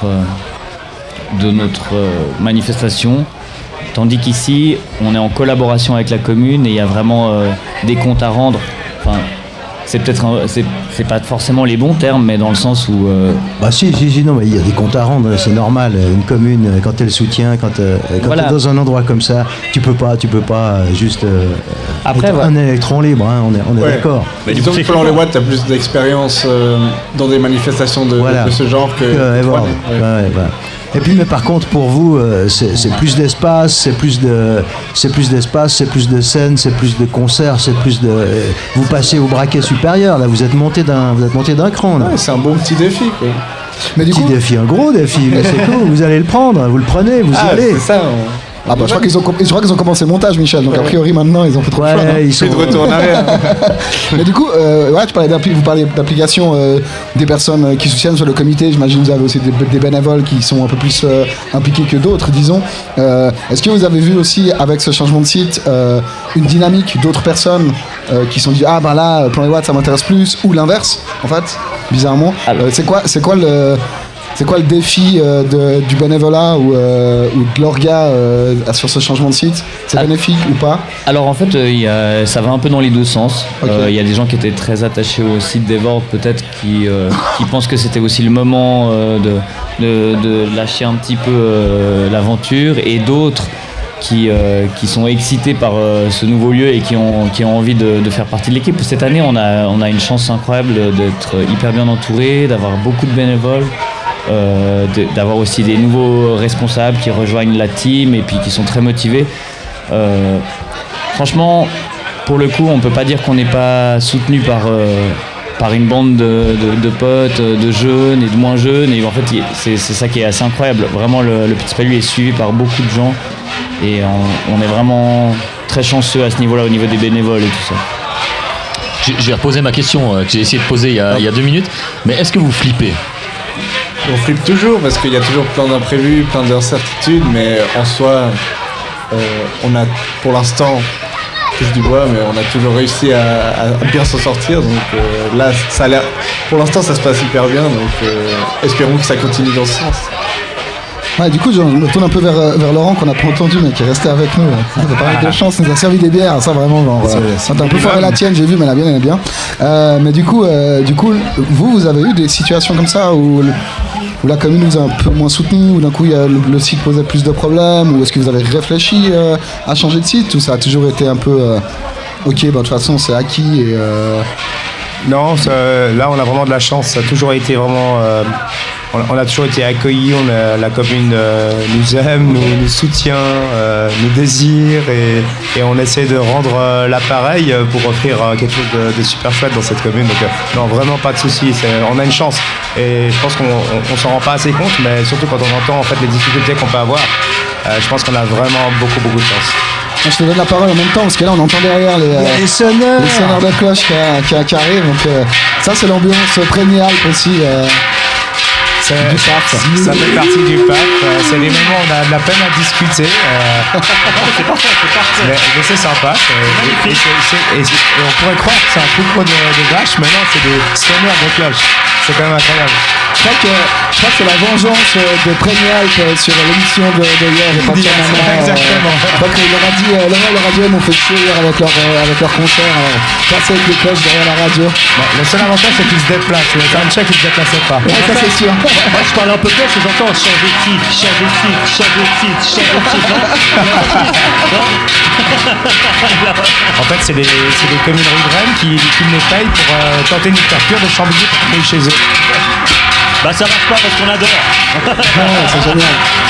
euh, de notre euh, manifestation. Tandis qu'ici, on est en collaboration avec la commune et il y a vraiment euh, des comptes à rendre. Enfin, c'est peut-être un- c'est, c'est pas forcément les bons termes, mais dans le sens où euh, Bah si, si, si, non, mais il y a des comptes à rendre, c'est normal. Une commune, euh, quand elle soutient, quand, euh, quand Voilà. t'es dans un endroit comme ça, tu peux pas, tu peux pas euh, juste euh, Après, être voilà. un électron libre, hein, on est, on est Ouais. d'accord. Mais du Disons coup, que c'est Paul flippant. les Watts, t'as plus d'expérience euh, dans des manifestations de, Voilà. de ce genre que. Que que Evord. toi, ouais. Ouais, ouais, voilà. Et puis, mais par contre, pour vous, euh, c'est, c'est plus d'espace, c'est plus de, c'est plus d'espace, c'est plus de scènes, c'est plus de concerts, c'est plus de. euh, vous passez au braquet supérieur. Là, vous êtes monté d'un, vous êtes monté d'un cran. Là. Ouais, c'est un bon petit défi, quoi. Mais du Petit coup, défi, un gros défi, mais c'est cool. Vous allez le prendre, vous le prenez, vous y Ah, allez. c'est ça. on- ah bah, je crois qu'ils ont, com- je crois qu'ils ont commencé le montage, Michel. Donc a priori maintenant ils ont fait trop de choix. non Ouais, ils sont. Plus de retour en arrière. Mais du coup, euh, ouais, tu parlais d'appli- vous parlez d'application euh, des personnes euh, qui soutiennent sur le comité. J'imagine que vous avez aussi des, des bénévoles qui sont un peu plus euh, impliqués que d'autres, disons. Euh, Est-ce que vous avez vu aussi avec ce changement de site euh, une dynamique d'autres personnes euh, qui se sont dit ah ben là Plan les Watts ça m'intéresse plus ou l'inverse en fait bizarrement. Alors- Euh, c'est quoi c'est quoi le c'est quoi le défi euh, de- du bénévolat ou, euh, ou de l'orga euh, sur ce changement de site? C'est Ah. bénéfique ou pas? Alors en fait, euh, il y a- ça va un peu dans les deux sens. Ok. Euh, Il y a des gens qui étaient très attachés au site d'Evord, peut-être qui, euh, qui pensent que c'était aussi le moment euh, de, de, de lâcher un petit peu euh, l'aventure, et d'autres qui, euh, qui sont excités par euh, ce nouveau lieu et qui ont, qui ont envie de, de faire partie de l'équipe. Cette année, on a, on a une chance incroyable d'être hyper bien entouré, d'avoir beaucoup de bénévoles. Euh, de- d'avoir aussi des nouveaux responsables qui rejoignent la team et puis qui sont très motivés. Euh, franchement, pour le coup, on peut pas dire qu'on n'est pas soutenu par, euh, par une bande de, de- de potes, de jeunes et de moins jeunes. Et en fait, il- c'est c'est ça qui est assez incroyable. Vraiment, le, le Petit Palu est suivi par beaucoup de gens et on, on est vraiment très chanceux à ce niveau-là, au niveau des bénévoles et tout ça. Je, je vais reposer ma question euh, que j'ai essayé de poser il y a, il y a deux minutes. Mais est-ce que vous flippez? On flippe toujours parce qu'il y a toujours plein d'imprévus, plein d'incertitudes, mais en soi, euh, on a pour l'instant, touche du bois, mais on a toujours réussi à, à bien s'en sortir. Donc euh, là, ça a l'air, pour l'instant, ça se passe hyper bien. Donc euh, espérons que ça continue dans ce sens. Ouais, du coup, je me tourne un peu vers, euh, vers Laurent qu'on n'a pas entendu, mais qui est resté avec nous. Ça fait pas mal de chance, il nous a servi des bières, ça vraiment. Genre, euh, t'as un peu foiré la tienne, j'ai vu, mais la bienne elle est bien. Euh, mais du coup, euh, du coup, vous, vous avez eu des situations comme ça où, le- où la commune vous a un peu moins soutenu, ou d'un coup il y a le, le site posait plus de problèmes, ou est-ce que vous avez réfléchi euh, à changer de site, ou ça a toujours été un peu euh, ok, bah, de toute façon c'est acquis et. Euh, Non, ça- là on a vraiment de la chance. Ça a toujours été vraiment. euh, on, on a toujours été accueillis. On a, la commune euh, nous aime, nous, nous soutient, euh, nous désire et, et on essaie de rendre euh, l'appareil pour offrir euh, quelque chose de, de super chouette dans cette commune. Donc euh, non, vraiment pas de soucis. C'est- On a une chance et je pense qu'on on, on s'en rend pas assez compte, mais surtout quand on entend en fait les difficultés qu'on peut avoir, euh, je pense qu'on a vraiment beaucoup beaucoup de chance. je te donne la parole en même temps, parce que là on entend derrière les. Il y a euh, les sonneurs. Les sonneurs de cloche qui, qui- qui arrivent, donc euh, ça c'est l'ambiance prégnante aussi euh, Ça, du parc. ça fait partie du pape. Euh, c'est des moments où on a de la peine à discuter. euh, C'est parfait, c'est parfait. mais, mais c'est sympa. c'est- et, et c'est- c'est- et c'est- et on pourrait croire que c'est un troupeau de, de vaches, mais non, c'est des sonneurs de cloches. C'est quand même incroyable. Je crois que, je crois que c'est la vengeance euh, de Prégnalp euh, sur l'émission de, de hier. de Patrick Yes, Maman, euh, exactement. Je crois que leur a dit, euh, Laurent et leur radio m'ont fait chier hier avec leur, euh, avec leur concert. Alors, passer avec les cloches derrière la radio. Bon, le seul avantage, c'est qu'ils se déplacent. Le soundcheck, ils ne se déplaçaient pas. Ouais, ça c'est sûr. Moi, je parle un peu plus, j'entends changer de titre, changer de titre, changer de titre, changer de titre. Non En fait, c'est des, c'est des communes riveraines qui, qui me les payent pour euh, tenter une ouverture de Chambly pour créer chez eux. Bah ça marche pas parce qu'on adore. Ouais, c'est génial.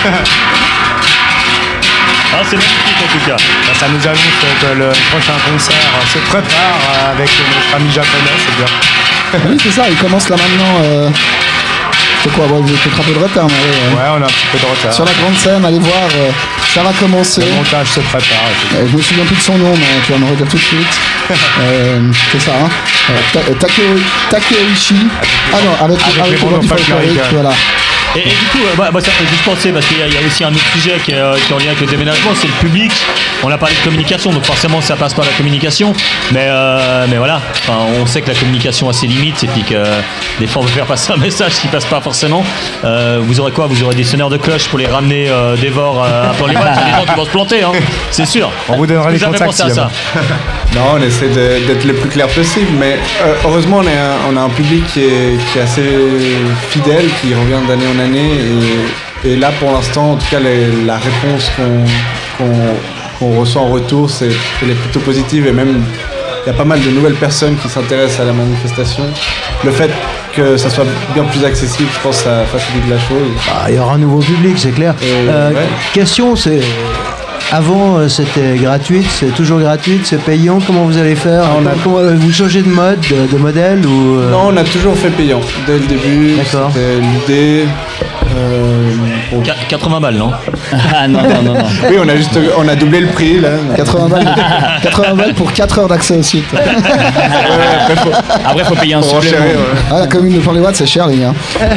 Ah, c'est magnifique en tout cas. Ben, ça nous annonce que le prochain concert euh, se prépare euh, avec notre ami japonais, c'est bien. Oui, c'est ça, il commence là maintenant. Euh... C'est quoi, ouais, vous avez peut-être un peu de retard, mais allez, euh, Ouais, on a un petit peu de retard. sur la grande scène, allez voir. euh, ça va commencer. Le montage se prépare. Euh, je me souviens plus de son nom, mais tu vas me redire tout de suite. Euh, c'est ça, hein euh, Ta- Takeo- Takeuchi. Ah non, avec, Avec avec les le bandes body folkloriques, folklorique, ouais. voilà. Et, et du coup, euh, bah, bah, ça fait juste penser, parce qu'il y, a- il y a aussi un autre sujet qui est, euh, qui est en lien avec le déménagement, c'est le public. On a parlé de communication, donc forcément ça passe par la communication. Mais, euh, mais voilà, enfin, on sait que la communication a ses limites, et puis que euh, des fois on veut faire passer un message qui passe pas forcément. Euh, vous aurez quoi? Vous aurez des sonneurs de cloche pour les ramener euh, des vors euh, un peu les matchs. Il y a des gens qui vont se planter, hein, c'est sûr. On vous donnera les Vous avez contacts. pensé à si ça? Non, on essaie de- d'être le plus clair possible, mais euh, heureusement, on, est un, on a un public qui est, qui est assez fidèle, qui revient d'année en année. Et, et là, pour l'instant, en tout cas, les- la réponse qu'on qu'on- qu'on reçoit en retour, c'est, elle est plutôt positive. Et même, il y a pas mal de nouvelles personnes qui s'intéressent à la manifestation. Le fait que ça soit bien plus accessible, je pense que ça facilite la chose. Ah, il y aura un nouveau public, c'est clair. Et, Euh, ouais. Question, c'est avant euh, c'était gratuite, c'est toujours gratuite, c'est payant. Comment vous allez faire? on a- Comment- vous changez de mode, de, de modèle ou euh, Non, on a toujours fait payant. Dès le début, D'accord. c'était l'idée. Euh, pour- Qu- quatre-vingts balles, non? Ah non, non, non, non. Oui, on a juste on a doublé le prix là. quatre-vingts balles, quatre-vingts balles pour quatre heures d'accès au site. Après, faut, Après, faut payer un faut supplément. renchérir, ouais. Ah, la commune de Plan-les-Ouates, c'est cher, les gars.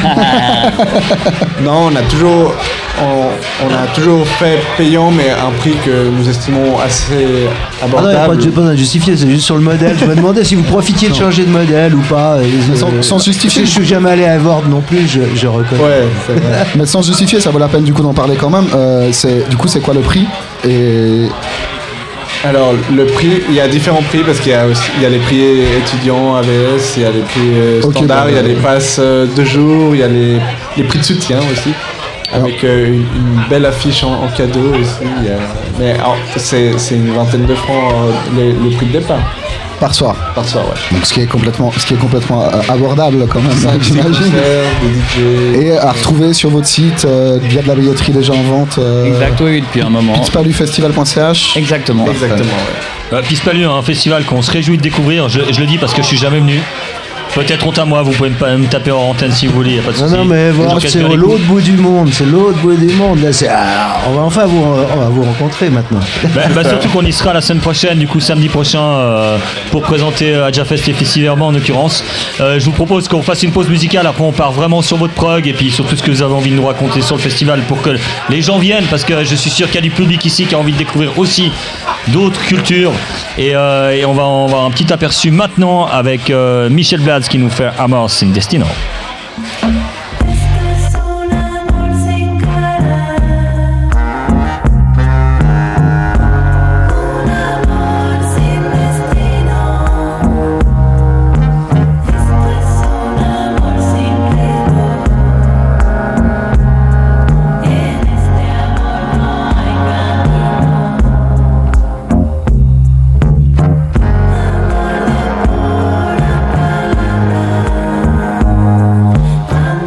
Non, on a toujours on, on a toujours fait payant, mais à un prix que nous estimons assez Ah non, il n'y a pas abordable. de pas besoin de justifier, c'est juste sur le modèle. Je me demandais si vous profitiez de changer de modèle ou pas. Et, Sans- euh, sans justifier. Je, je suis jamais allé à Evord non plus, je, je reconnais. Ouais, c'est vrai. Mais sans justifier, ça vaut la peine du coup d'en parler quand même. Euh, c'est, du coup, c'est quoi le prix? Et Alors le prix, il y a différents prix parce qu'il y a aussi il y a les prix étudiants A V S, il y a les prix euh, Ok, standards, bah, il y a bah, les passes euh, de jour, il y a les, les prix de soutien aussi. Avec euh, une, une belle affiche en, en cadeau aussi. il y a- Mais alors, c'est, c'est une vingtaine de francs euh, le, le prix de départ par soir. par soir, ouais. Donc, ce qui est complètement, ce qui est complètement euh, abordable quand même, Cinq, six j'imagine. concerts, des D J. Et à retrouver sur votre site, euh, il y a de la billetterie déjà en vente. Euh, Exact, oui, depuis un moment. Pitspalufestival point c h. Exactement. Exactement, ouais. Euh, Pispalu, un festival qu'on se réjouit de découvrir. Je, je le dis parce que je suis jamais venu. Peut-être honte à moi, vous pouvez me, pa- me taper en antenne si vous voulez, y a pas de Non, souci. non, mais Les voilà, gens qui c'est aspirent les l'autre coups. bout du monde, c'est l'autre bout du monde. Là, c'est, ah, on va enfin vous, on va vous rencontrer maintenant. Bah, bah, surtout qu'on y sera la semaine prochaine, du coup samedi prochain, euh, pour présenter euh, Adjafest et Festivalement en l'occurrence. Euh, je vous propose qu'on fasse une pause musicale, après on part vraiment sur votre prog et puis sur tout ce que vous avez envie de nous raconter sur le festival pour que les gens viennent, parce que je suis sûr qu'il y a du public ici qui a envie de découvrir aussi d'autres cultures. Et, euh, et on va en avoir un petit aperçu maintenant avec euh, Michel Blatz qui nous fait Amor sin Destino. Este es un amor sin cara, un amor sin destino. Esto es un amor sin ritmo. En este amor no hay camino. Amor de pura palabra.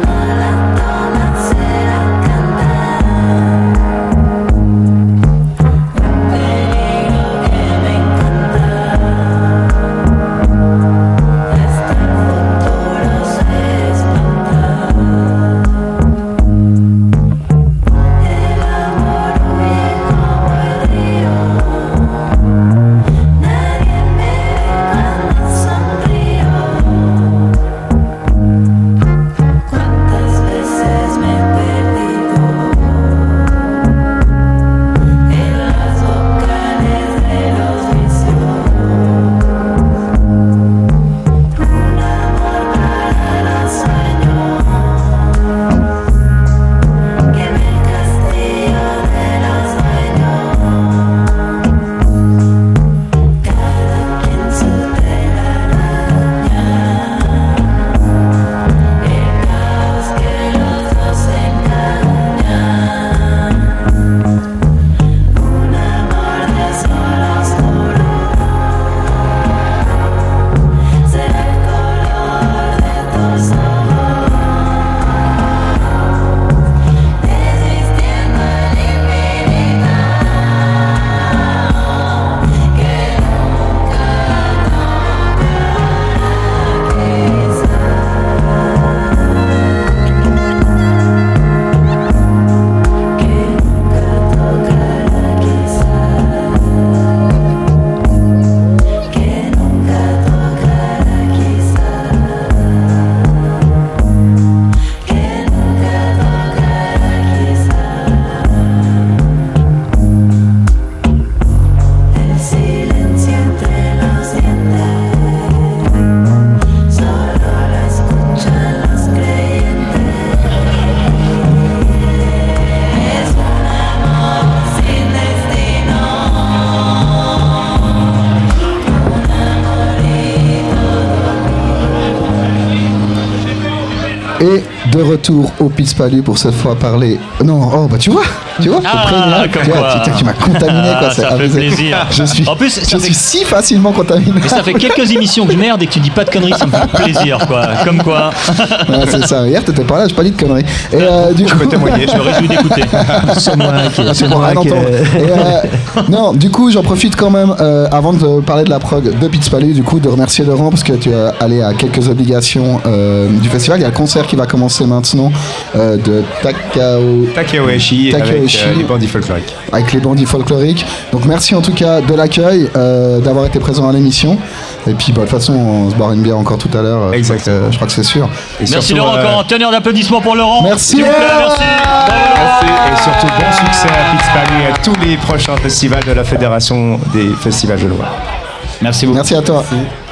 Et de retour au Pitts Palais pour cette fois parler. Non, oh bah tu vois, tu vois, Ah, c'est prégnant. comme Tu vois, quoi. tu, tu m'as contaminé Ah, quoi. ça c'est fait abusé. plaisir. Je suis, En plus, ça je fait- suis si facilement contaminé. Mais ça fait quelques émissions que je merde et que tu dis pas de conneries, ça me fait plaisir, quoi. Comme quoi, Ouais, c'est ça. Hier t'étais pas là, j'ai pas dit de conneries. Et euh, du Je coup, peux témoigner. je me réjouis d'écouter. C'est moi qui. Ah, C'est tu pourras moi rien qui. entendre. Et, euh, non, du coup, j'en profite quand même, euh, avant de parler de la prog de Pitts Palais, du coup, de remercier Laurent parce que tu es allé à quelques obligations euh, du festival. Il y a le concert qui va commencer maintenant euh, de Takao. Takeoshi avec Takeoshi. euh, les bandits folkloriques. Avec les bandits folkloriques. Donc merci en tout cas de l'accueil, euh, d'avoir été présent à l'émission. Et puis bah, de toute façon, on se boira une bière encore tout à l'heure. euh, je crois que- Exactement. Je crois que c'est sûr. Et Merci surtout, Laurent, euh, encore un teneur d'applaudissements pour Laurent. Merci. S'il vous plaît, merci. Merci et surtout bon succès à Pitts Palais et à tous les prochains festivals de la Fédération des festivals de Loire. Merci beaucoup. Merci à toi.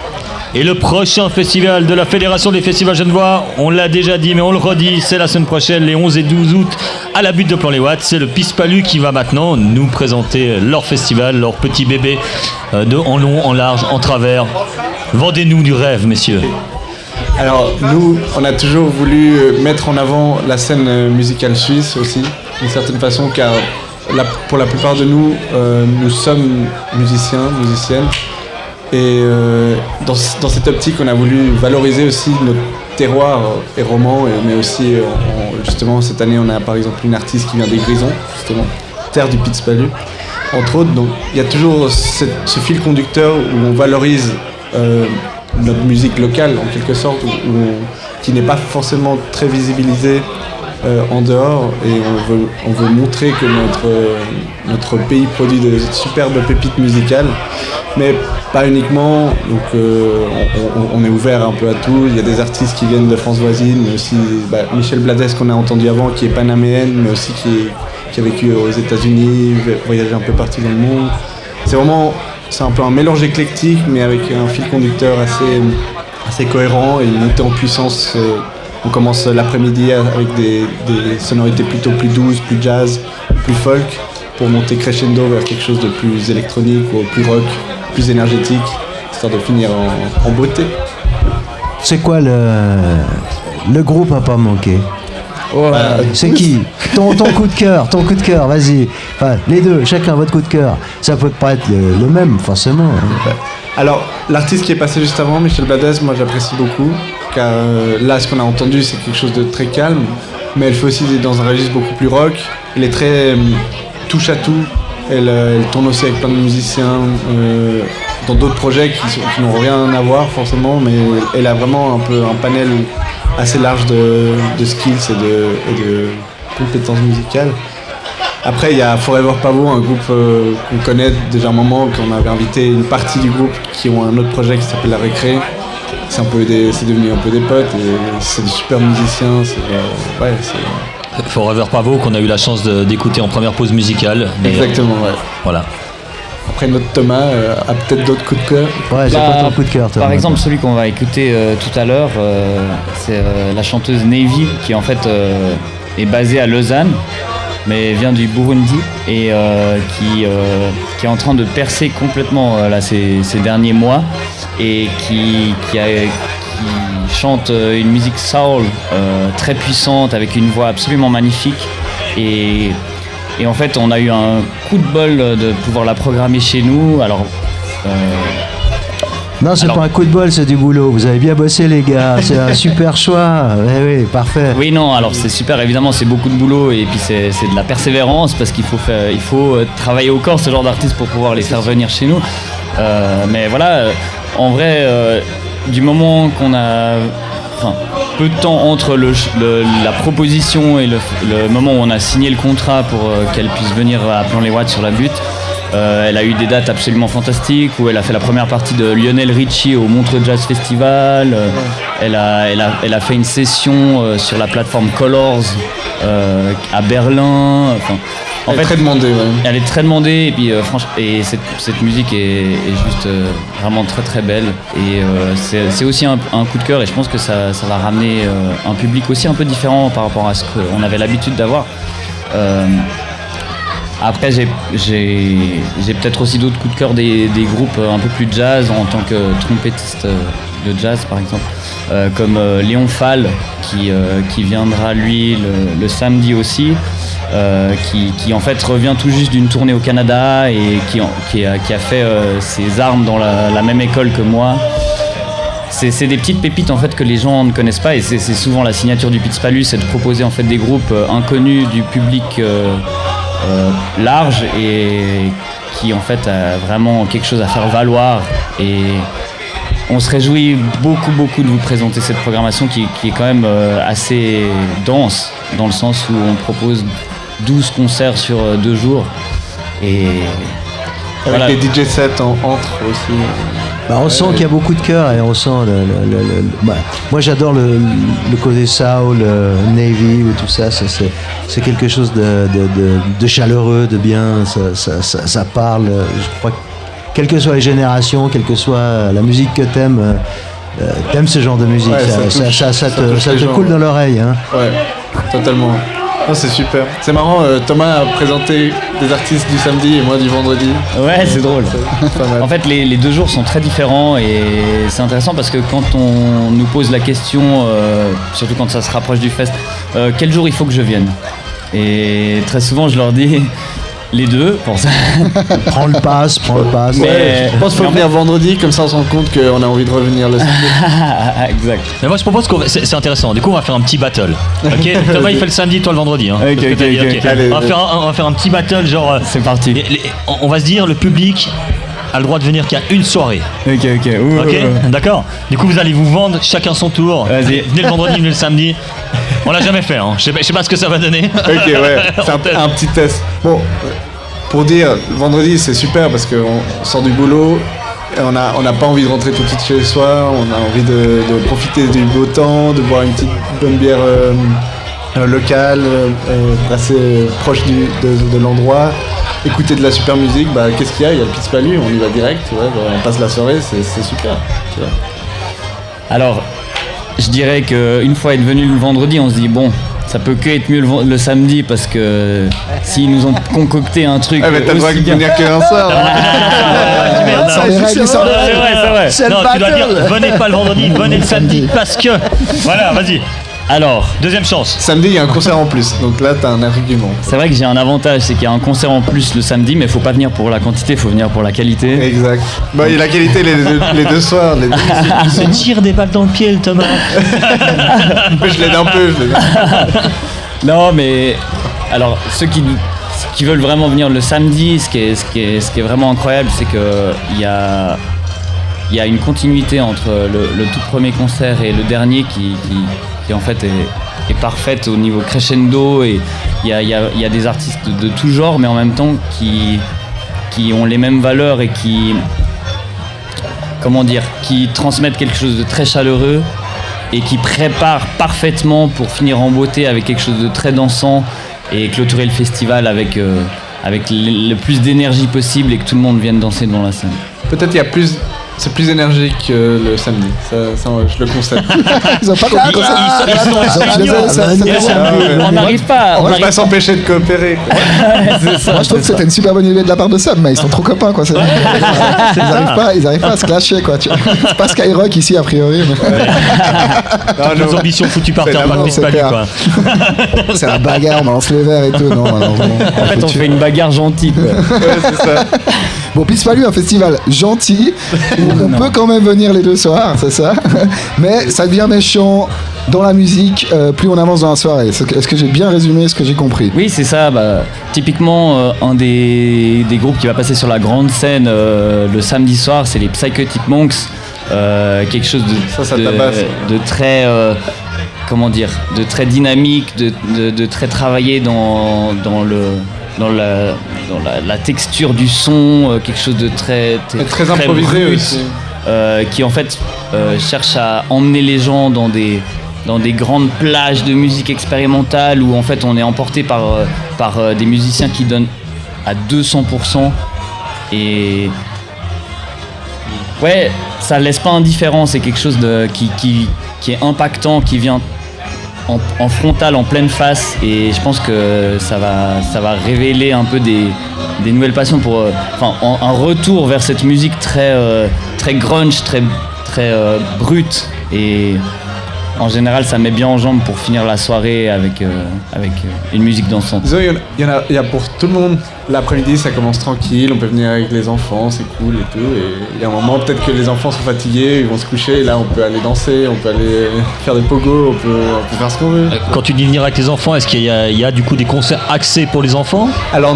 Et le prochain festival de la Fédération des festivals genevois, on l'a déjà dit, mais on le redit, c'est la semaine prochaine, les onze et douze août, à la butte de Plan-les-Ouates. C'est le Pitts Palais qui va maintenant nous présenter leur festival, leur petit bébé, euh, de, en long, en large, en travers. Vendez-nous du rêve, messieurs. Alors nous, on a toujours voulu euh, mettre en avant la scène euh, musicale suisse aussi, d'une certaine façon, car la- pour la plupart de nous, euh, nous sommes musiciens, musiciennes. Et euh, dans, c- dans cette optique, on a voulu valoriser aussi notre terroir euh, et roman, et- mais aussi, euh, en- justement, cette année, on a par exemple une artiste qui vient des Grisons, justement, terre du Pitts Palais, entre autres. Donc il y a toujours cette- ce fil conducteur où on valorise euh, notre musique locale, en quelque sorte, où- où on- qui n'est pas forcément très visibilisée euh, en dehors, et on veut, on veut montrer que notre, euh, notre pays produit de superbes pépites musicales, mais pas uniquement. Donc euh, on, on- on est ouvert un peu à tout. Il y a des artistes qui viennent de France voisine, mais aussi bah, Michel Blades qu'on a entendu avant, qui est panaméenne, mais aussi qui, est- qui a vécu aux États-Unis, voyagé un peu partout dans le monde. C'est vraiment, c'est un peu un mélange éclectique, mais avec un fil conducteur assez, assez cohérent et une montée en puissance. euh, On commence l'après-midi avec des, des sonorités plutôt plus douces, plus jazz, plus folk, pour monter crescendo vers quelque chose de plus électronique ou plus rock, plus énergétique, histoire de finir en, en beauté. C'est quoi le. Le groupe à pas manquer? Voilà. C'est qui ton, ton coup de cœur, ton coup de cœur, vas-y. Enfin, les deux, chacun votre coup de cœur. Ça peut pas être le, le même, forcément. hein. Alors, l'artiste qui est passé juste avant, Michel Blades, moi j'apprécie beaucoup, car euh, là, ce qu'on a entendu, c'est quelque chose de très calme, mais elle fait aussi des- dans un registre beaucoup plus rock. Elle est très euh, touche à tout. Elle, euh, elle tourne aussi avec plein de musiciens euh, dans d'autres projets qui, sont- qui n'ont rien à voir forcément, mais elle a vraiment un peu un panel assez large de, de skills et de, et de compétences musicales. Après, il y a Forever Pavot, un groupe euh, qu'on connaît déjà un moment, qu'on avait invité une partie du groupe qui ont un autre projet qui s'appelle La Récré. C'est un peu des, c'est devenu un peu des potes et c'est des super musiciens. C'est, euh, ouais, c'est, Forever Pavot qu'on a eu la chance de- d'écouter en première pause musicale. Mais, euh, exactement, ouais. Voilà. Après, notre Thomas euh, a peut-être d'autres coups de cœur. Ouais, c'est Bah, pas ton coup de cœur, toi. Par exemple, celui qu'on va écouter euh, tout à l'heure, euh, c'est euh, la chanteuse Navy qui en fait euh, est basée à Lausanne, mais vient du Burundi et euh, qui, euh, qui est en train de percer complètement euh, là, ces, ces derniers mois et qui, qui, a- qui chante euh, une musique soul euh, très puissante avec une voix absolument magnifique. Et, et en fait, on a eu un coup de bol de pouvoir la programmer chez nous. Alors, euh, Non, c'est Alors- pas un coup de bol, c'est du boulot. Vous avez bien bossé, les gars. C'est un super choix. Eh oui, parfait. Oui, non, alors c'est super, évidemment, c'est beaucoup de boulot et puis c'est c'est de la persévérance parce qu'il faut, faire, il faut euh, travailler au corps ce genre d'artistes pour pouvoir les faire venir chez nous. Euh, mais voilà, euh, en vrai, euh, du moment qu'on a. Enfin, peu de temps entre le, le- la proposition et le, le moment où on a signé le contrat pour euh, qu'elle puisse venir à Plan-les-Ouates sur la butte. Euh, elle a eu des dates absolument fantastiques où elle a fait la première partie de Lionel Richie au Montreux Jazz Festival. Euh, elle, a, elle, a, elle a fait une session euh, sur la plateforme Colors euh, à Berlin. Enfin, en Elle fait, est très demandée, ouais. elle est très demandée et puis euh, franchement, et cette, cette musique est, est juste euh, vraiment très très belle et euh, c'est c'est aussi un, un coup de cœur et je pense que ça, ça va ramener euh, un public aussi un peu différent par rapport à ce qu'on avait l'habitude d'avoir. Euh, Après, j'ai, j'ai, j'ai peut-être aussi d'autres coups de cœur des, des groupes un peu plus jazz en tant que trompettiste de jazz, par exemple, euh, comme euh, Léon Fall, qui, euh, qui viendra lui le, le samedi aussi, euh, qui, qui en fait revient tout juste d'une tournée au Canada et qui, qui, a, qui a fait euh, ses armes dans la, la même école que moi. C'est, c'est des petites pépites en fait que les gens ne connaissent pas, et c'est, c'est souvent la signature du Pizzpalu, c'est de proposer en fait des groupes euh, inconnus du public euh, euh, large et qui en fait a vraiment quelque chose à faire valoir. Et on se réjouit beaucoup beaucoup de vous présenter cette programmation qui, qui est quand même euh, assez dense, dans le sens où on propose douze concerts sur euh, deux jours. Et avec voilà. les D J sets en entre aussi. Bah, on sent qu'il y a beaucoup de cœur et on sent le, le- le- le- bah, moi j'adore le, le côté soul, le Navy ou tout ça, ça, c'est, c'est quelque chose de, de, de- de chaleureux, de bien, ça, ça, ça- ça parle, je crois que quelles que soient les générations, quelle que soit la musique que t'aimes, euh, euh, t'aimes ce genre de musique, Ouais, ça, ça ça, touche- ça- ça ça te, touche ça les te gens, coule ouais. dans l'oreille. Hein. Ouais, totalement. Non, c'est super. C'est marrant, euh, Thomas a présenté des artistes du samedi et moi du vendredi. Ouais, c'est drôle. C'est pas mal. En fait, les, les deux jours sont très différents et c'est intéressant parce que quand on nous pose la question, euh, surtout quand ça se rapproche du fest, euh, quel jour il faut que je vienne ? Et très souvent, je leur dis les deux pour ça. Prends le pass, prends le pass. Mais- Ouais, je pense qu'il faut venir vendredi, comme ça on se rend compte qu'on a envie de revenir le samedi. Exact. Mais moi je propose qu'on va- c'est, c'est intéressant. Du coup on va faire un petit battle. Ok. Thomas il fait le samedi, toi le vendredi. Hein, Ok, Parce que ok, t'as dit, ok, ok. Allez, on, va faire un, on va faire un petit battle genre. euh, C'est parti. les- les- on on va se dire le public a le droit de venir qu'à une soirée. Ok, ok. Ouh, Ok, ouh, ouh. d'accord. Du coup vous allez vous vendre chacun son tour. Vas-y. Venez le vendredi, venez le samedi. On l'a jamais fait. Hein. Je sais pas, je sais pas ce que ça va donner. Ok, ouais, c'est un, un petit test. Bon, pour dire, le vendredi c'est super parce qu'on sort du boulot, et on n'a on a pas envie de rentrer tout de suite chez soi, on a envie de, de profiter du beau temps, de boire une petite bonne bière euh, euh, locale, euh, euh, assez proche du- de, de l'endroit, écouter de la super musique. Bah, qu'est-ce qu'il y a Il y a le Pizzpalu, on y va direct, tu vois, on passe la soirée, c'est c'est super. Tu vois. Alors, je dirais qu'une fois être venu le vendredi, on se dit bon, ça peut que être mieux le, ven- le samedi parce que s'ils nous ont concocté un truc. Ah, mais t'as le droit de aussi bien- venir qu'un soir. hein. Sans les règles, sans les C'est règles. vrai, c'est vrai. C'est le Non, tu dois dire battle. venez pas le vendredi, venez le samedi parce que. Voilà, vas-y. Alors, Deuxième chance. Samedi, il y a un concert en plus, donc là t'as un argument. c'est vrai que j'ai un avantage, c'est qu'il y a un concert en plus le samedi, mais faut pas venir pour la quantité, faut venir pour la qualité. Exact. Bah, il y a la qualité les deux, les deux soirs. Les deux... Il se tire des balles dans le pied, le Thomas. je l'aide un peu, je l'aide un peu. Non, mais alors ceux qui, qui veulent vraiment venir le samedi, ce qui est, ce qui est, ce qui est vraiment incroyable, c'est que il y a, il y a une continuité entre le, le tout premier concert et le dernier qui, qui, qui en fait est, est parfaite au niveau crescendo, et il y a, il y a, il y a des artistes de, de tout genre, mais en même temps qui, qui ont les mêmes valeurs et qui, comment dire, qui transmettent quelque chose de très chaleureux et qui prépare parfaitement pour finir en beauté avec quelque chose de très dansant et clôturer le festival avec, euh, avec le, le plus d'énergie possible et que tout le monde vienne danser devant la scène. Peut-être il y a plus. C'est plus énergique que le samedi, ça, ça, je le constate. Ils ont pas Ils- ils- ils sont Ils ont- réunions. ça- ça- Il y a ça- ça. Ah ouais. On n'arrive pas, On on peut n'arrive pas s'empêcher de coopérer. quoi. c'est ça, Moi je trouve que c'est c'était une super bonne idée de la part de Sam, mais ils sont trop copains quoi. C'est- Ils arrivent pas, ils arrivent pas à se clasher quoi. tu vois. C'est pas Skyrock ici a priori. mais- Non, Nos non. ambitions foutues par C'est terre par le d'abord, c'est Pizzpalu, clair. quoi. C'est la bagarre, on lance les verres et tout. Non, malheureusement. En fait, on fait une bagarre gentille, quoi. Ouais, c'est ça. Bon, Pizzpalu, un festival gentil où on peut quand même venir les deux soirs, c'est ça. Mais ça devient méchant dans la musique euh, plus on avance dans la soirée. Est-ce que, est-ce que j'ai bien résumé ce que j'ai compris? Oui, c'est ça. Bah, typiquement, euh, un des, des groupes qui va passer sur la grande scène euh, le samedi soir, c'est les Psychotic Monks. Euh, quelque chose de, Ça, ça de, tabasse. de très, euh, comment dire, de très dynamique, de, de, de très travaillé dans, dans le dans la dans la, la texture du son, euh, quelque chose de très Et très improvisé brut, aussi. euh, qui en fait euh, cherche à emmener les gens dans des dans des grandes plages de musique expérimentale où en fait on est emporté par euh, par euh, des musiciens qui donnent à deux cents pour cent, et ouais, ça laisse pas indifférent, c'est quelque chose de qui, qui qui est impactant, qui vient en, en frontal, en pleine face, et je pense que ça va, ça va révéler un peu des, des nouvelles passions pour, euh, enfin, en- un retour vers cette musique très, euh, très grunge, très, très euh, brute, et en général, ça met bien en jambe pour finir la soirée avec, euh, avec euh, une musique dansante. Disons, il y en a- il y, en a, il y a pour tout le monde. L'après-midi, ça commence tranquille, on peut venir avec les enfants, c'est cool et tout. Et il y a un moment, peut-être que les enfants sont fatigués, ils vont se coucher, et là, on peut aller danser, on peut aller faire des pogos, on peut, on peut faire ce qu'on veut. Quand tu dis venir avec les enfants, est-ce qu'il y a, il y a du coup des concerts axés pour les enfants? Alors,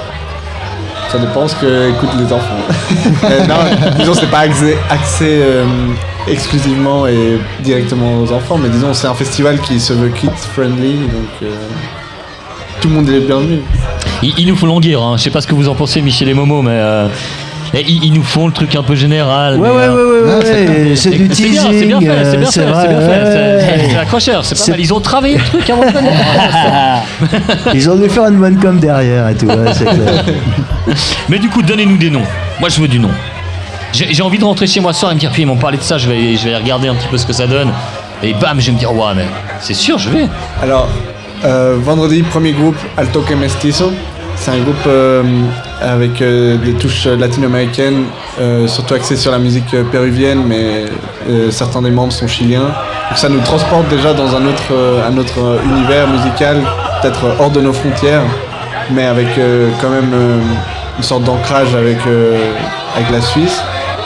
ça dépend ce que écoutent les enfants. Euh, non, disons, c'est pas axé, axé euh, exclusivement et directement aux enfants, mais disons, c'est un festival qui se veut kids friendly, donc euh, tout le monde est bienvenu. Ils, ils nous font longuir, hein. Je sais pas ce que vous en pensez, Michel et Momo, mais euh, et ils, ils nous font le truc un peu général. Ouais, mais, ouais, euh, ouais, ouais, Ah, c'est ouais, bien. c'est du c'est bien, teasing. c'est bien fait, c'est bien euh, fait, c'est vrai, bien fait. ouais, C'est- ouais. C'est accrocheur, c'est pas C'est- mal. Ils ont travaillé le truc avant de venir. Ils ont dû faire une bonne com derrière et tout, ouais, c'est clair. Mais du coup, donnez-nous des noms. Moi, je veux du nom. J'ai j'ai envie de rentrer chez moi ce soir et me dire, puis ils m'ont parlé de ça, je vais, je vais regarder un petit peu ce que ça donne. Et bam, je vais me dire, ouais, mais c'est sûr, je vais. Alors, euh, vendredi, premier groupe, Alto Que Mestizo. C'est un groupe euh, avec euh, des touches latino-américaines, euh, surtout axé sur la musique euh, péruvienne, mais euh, certains des membres sont chiliens. Donc ça nous transporte déjà dans un autre, euh, un autre euh, univers musical, peut-être euh, hors de nos frontières, mais avec euh, quand même euh, une sorte d'ancrage avec, euh, avec la Suisse.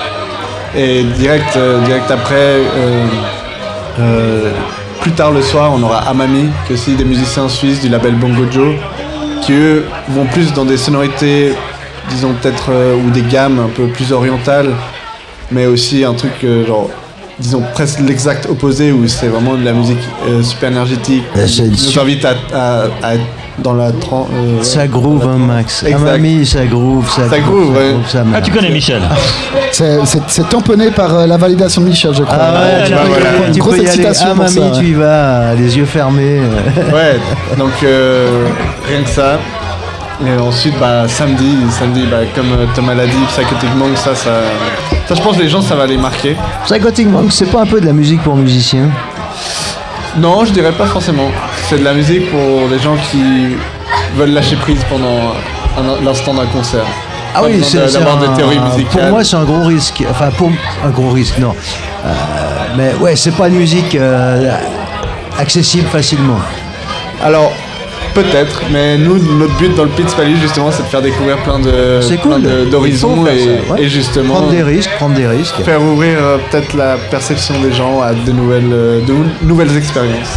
Et direct, euh, direct après, euh, euh, plus tard le soir, on aura Amami, qui est aussi des musiciens suisses du label Bongo Joe, qui eux vont plus dans des sonorités, disons peut-être, euh, ou des gammes un peu plus orientales, mais aussi un truc euh, genre, disons presque l'exact opposé, où c'est vraiment de la musique euh, super énergétique, Euh, qui c'est nous su- invite à, à- à être dans la tran- euh, Ça groove, hein, Max. Exact. Amami, ça groove, ça, Ça groove, ouais. ça Ah, marche. tu connais Michel. C'est- C'est c'est tamponné par euh, la validation de Michel, je crois. Ah ouais, tu là, vois, tu voilà. peux- Une tu grosse peux y aller. excitation pour Amami, ça, ouais. tu y vas, les yeux fermés. Ouais, donc euh, rien que ça. Et ensuite, bah, samedi, samedi bah, comme euh, Thomas l'a dit, Psychotic Monk, ça, ça, ça, je pense que les gens, ça va les marquer. Psychotic Monk, c'est pas un peu de la musique pour musiciens? Non, je dirais pas forcément. C'est de la musique pour les gens qui veulent lâcher prise pendant un- l'instant d'un concert. Ah Pas oui, besoin c'est de- c'est d'avoir un- des théories musicales. Pour moi, c'est un gros risque. Enfin, pour un gros risque, non. Euh, mais ouais, c'est pas une musique euh, accessible facilement. Alors, peut-être, mais nous, notre but dans le Pits Valley, justement, c'est de faire découvrir plein de C'est plein cool. de- d'horizons Il faut faire et, ça, ouais. et justement Prendre des risques, prendre des risques. faire ouvrir euh, peut-être la perception des gens à de nouvelles, euh, de nouvelles expériences.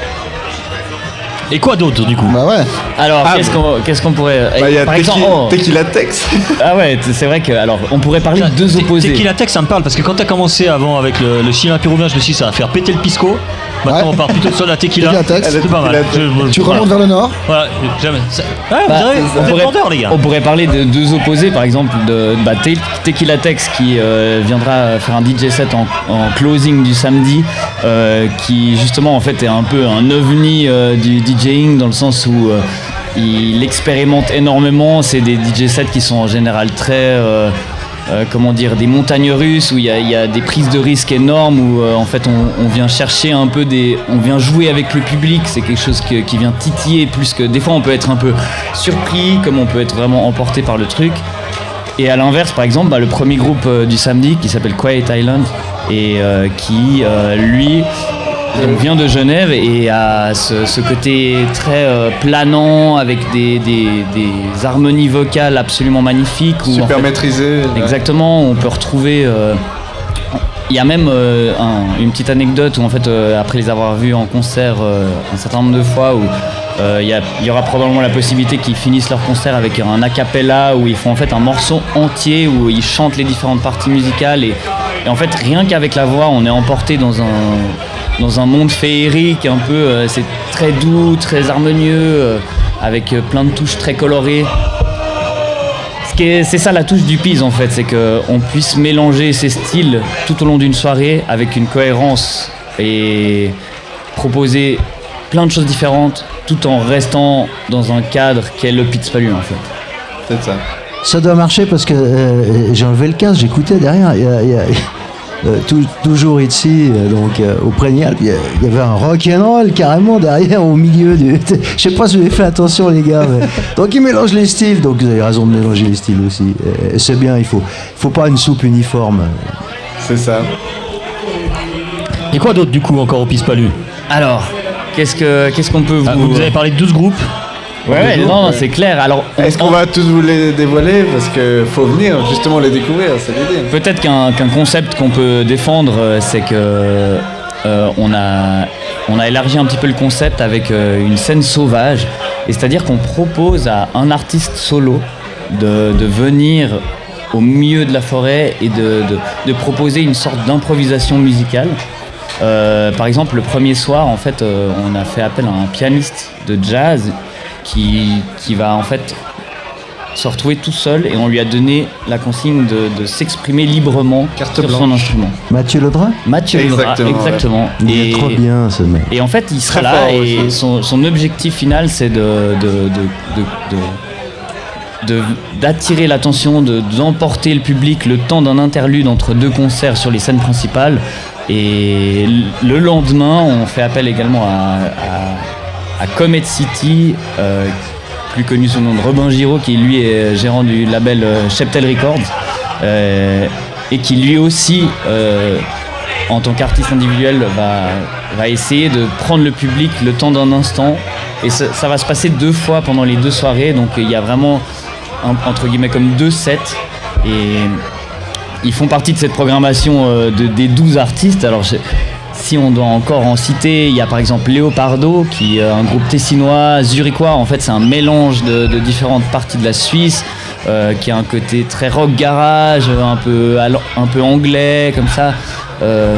Et quoi d'autre, du coup? Bah ouais. Alors, Ah, qu'est-ce bon. qu'on qu'est-ce qu'on pourrait. Bah, il y a par Tequi- exemple, oh, Tequila Tex. ah ouais, t- c'est vrai que. Alors, on pourrait parler de deux Te- opposés. Tequila Tech, ça me parle parce que quand t'as commencé avant avec le, le chilien péruvien, je me suis dit ça va faire péter le pisco. Maintenant, Ouais. on part plutôt sur la tequila. Tequila Tex. C'est pas mal. Tequila Je- Tu voilà. remontes vers le nord. Voilà, jamais. Ça- Ouais, vous Bah, avez- on, vous êtes pourrait, vendeurs, les gars. on pourrait parler de deux opposés, par exemple de bah, Te- Tequila Tex qui euh, viendra faire un D J set en, en closing du samedi, euh, qui justement en fait est un peu un ovni euh, du DJing dans le sens où euh, il expérimente énormément. C'est des D J sets qui sont en général très euh, euh, comment dire, des montagnes russes où il y a, il y a des prises de risques énormes, où euh, en fait on, on vient chercher un peu des, on vient jouer avec le public. C'est quelque chose que- qui vient titiller plus que des fois on peut être un peu surpris, comme on peut être vraiment emporté par le truc. Et à l'inverse, par exemple, bah, le premier groupe euh, du samedi qui s'appelle Quiet Island et euh, qui euh, lui donc, vient de Genève et a ce, ce côté très euh, planant avec des, des- des harmonies vocales absolument magnifiques. où, en Super fait, maîtrisé. Exactement, on peut retrouver. euh, Il y a même euh, un- une petite anecdote où en fait, euh, après les avoir vus en concert euh, un certain nombre de fois, où euh, il y, a- il y aura probablement la possibilité qu'ils finissent leur concert avec un a cappella où ils font en fait un morceau entier où ils chantent les différentes parties musicales et, et en fait rien qu'avec la voix, on est emporté dans un dans un monde féerique un peu. euh, c'est très doux, très harmonieux, euh, avec euh, plein de touches très colorées. Ce qui est- C'est ça la touche du Pizz en fait, c'est qu'on puisse mélanger ces styles tout au long d'une soirée avec une cohérence et proposer plein de choses différentes tout en restant dans un cadre qu'est le Pizz Palus en fait. C'est ça. Ça doit marcher parce que euh, j'ai enlevé le quinze, j'écoutais derrière. Il y a, il y a- euh, tou- toujours ici, euh, donc euh, au Prégnal, il y, a- il y avait un rock'n'roll carrément derrière au milieu du. Je sais pas si vous avez fait attention les gars. Mais... Donc ils mélangent les styles, donc vous avez raison de mélanger les styles aussi. Et, et c'est bien, il faut, il faut pas une soupe uniforme. C'est ça. Et quoi d'autre du coup encore au Pispalu? Alors, qu'est-ce que qu'est-ce qu'on peut vous... Ah, Vous avez parlé de douze groupes. Ouais, ouais, non, non, Ouais. c'est clair. Alors, on- Est-ce qu'on va tous vous les dévoiler? Parce que faut venir justement les découvrir, c'est l'idée. peut-être qu'un qu'un concept qu'on peut défendre, euh, c'est que euh, on a on a élargi un petit peu le concept avec euh, une scène sauvage, et c'est-à-dire qu'on propose à un artiste solo de, de venir au milieu de la forêt et de, de, de proposer une sorte d'improvisation musicale. Euh, par exemple, le premier soir, en fait, euh, on a fait appel à un pianiste de jazz qui, qui va en fait se retrouver tout seul, et on lui a donné la consigne de, de s'exprimer librement Carte sur son blanche. instrument. Mathieu Ledrin, Mathieu Ledra, Exactement, ouais. exactement. il Et, est trop bien ce mec. et en fait, il sera Très là, fort et aussi. son, son objectif final, c'est de, de, de, de, de- de- d'attirer l'attention, de, d'emporter le public le temps d'un interlude entre deux concerts sur les scènes principales. Et le lendemain, on fait appel également à, à, à Comet City, euh, plus connu sous le nom de Robin Giraud, qui lui est gérant du label euh, Cheptel Records, euh, et qui lui aussi, euh, en tant qu'artiste individuel, va, va essayer de prendre le public le temps d'un instant. Et ça, ça va se passer deux fois pendant les deux soirées, donc il y a vraiment, un- entre guillemets, comme deux sets. Et ils font partie de cette programmation euh, de, des douze artistes. Alors, je- si on doit encore en citer, il y a par exemple Leopardo, qui est un groupe tessinois, zurichois. En fait, c'est un mélange de, de différentes parties de la Suisse, euh, qui a un côté très rock garage, un peu, al- un peu anglais, comme ça. Euh,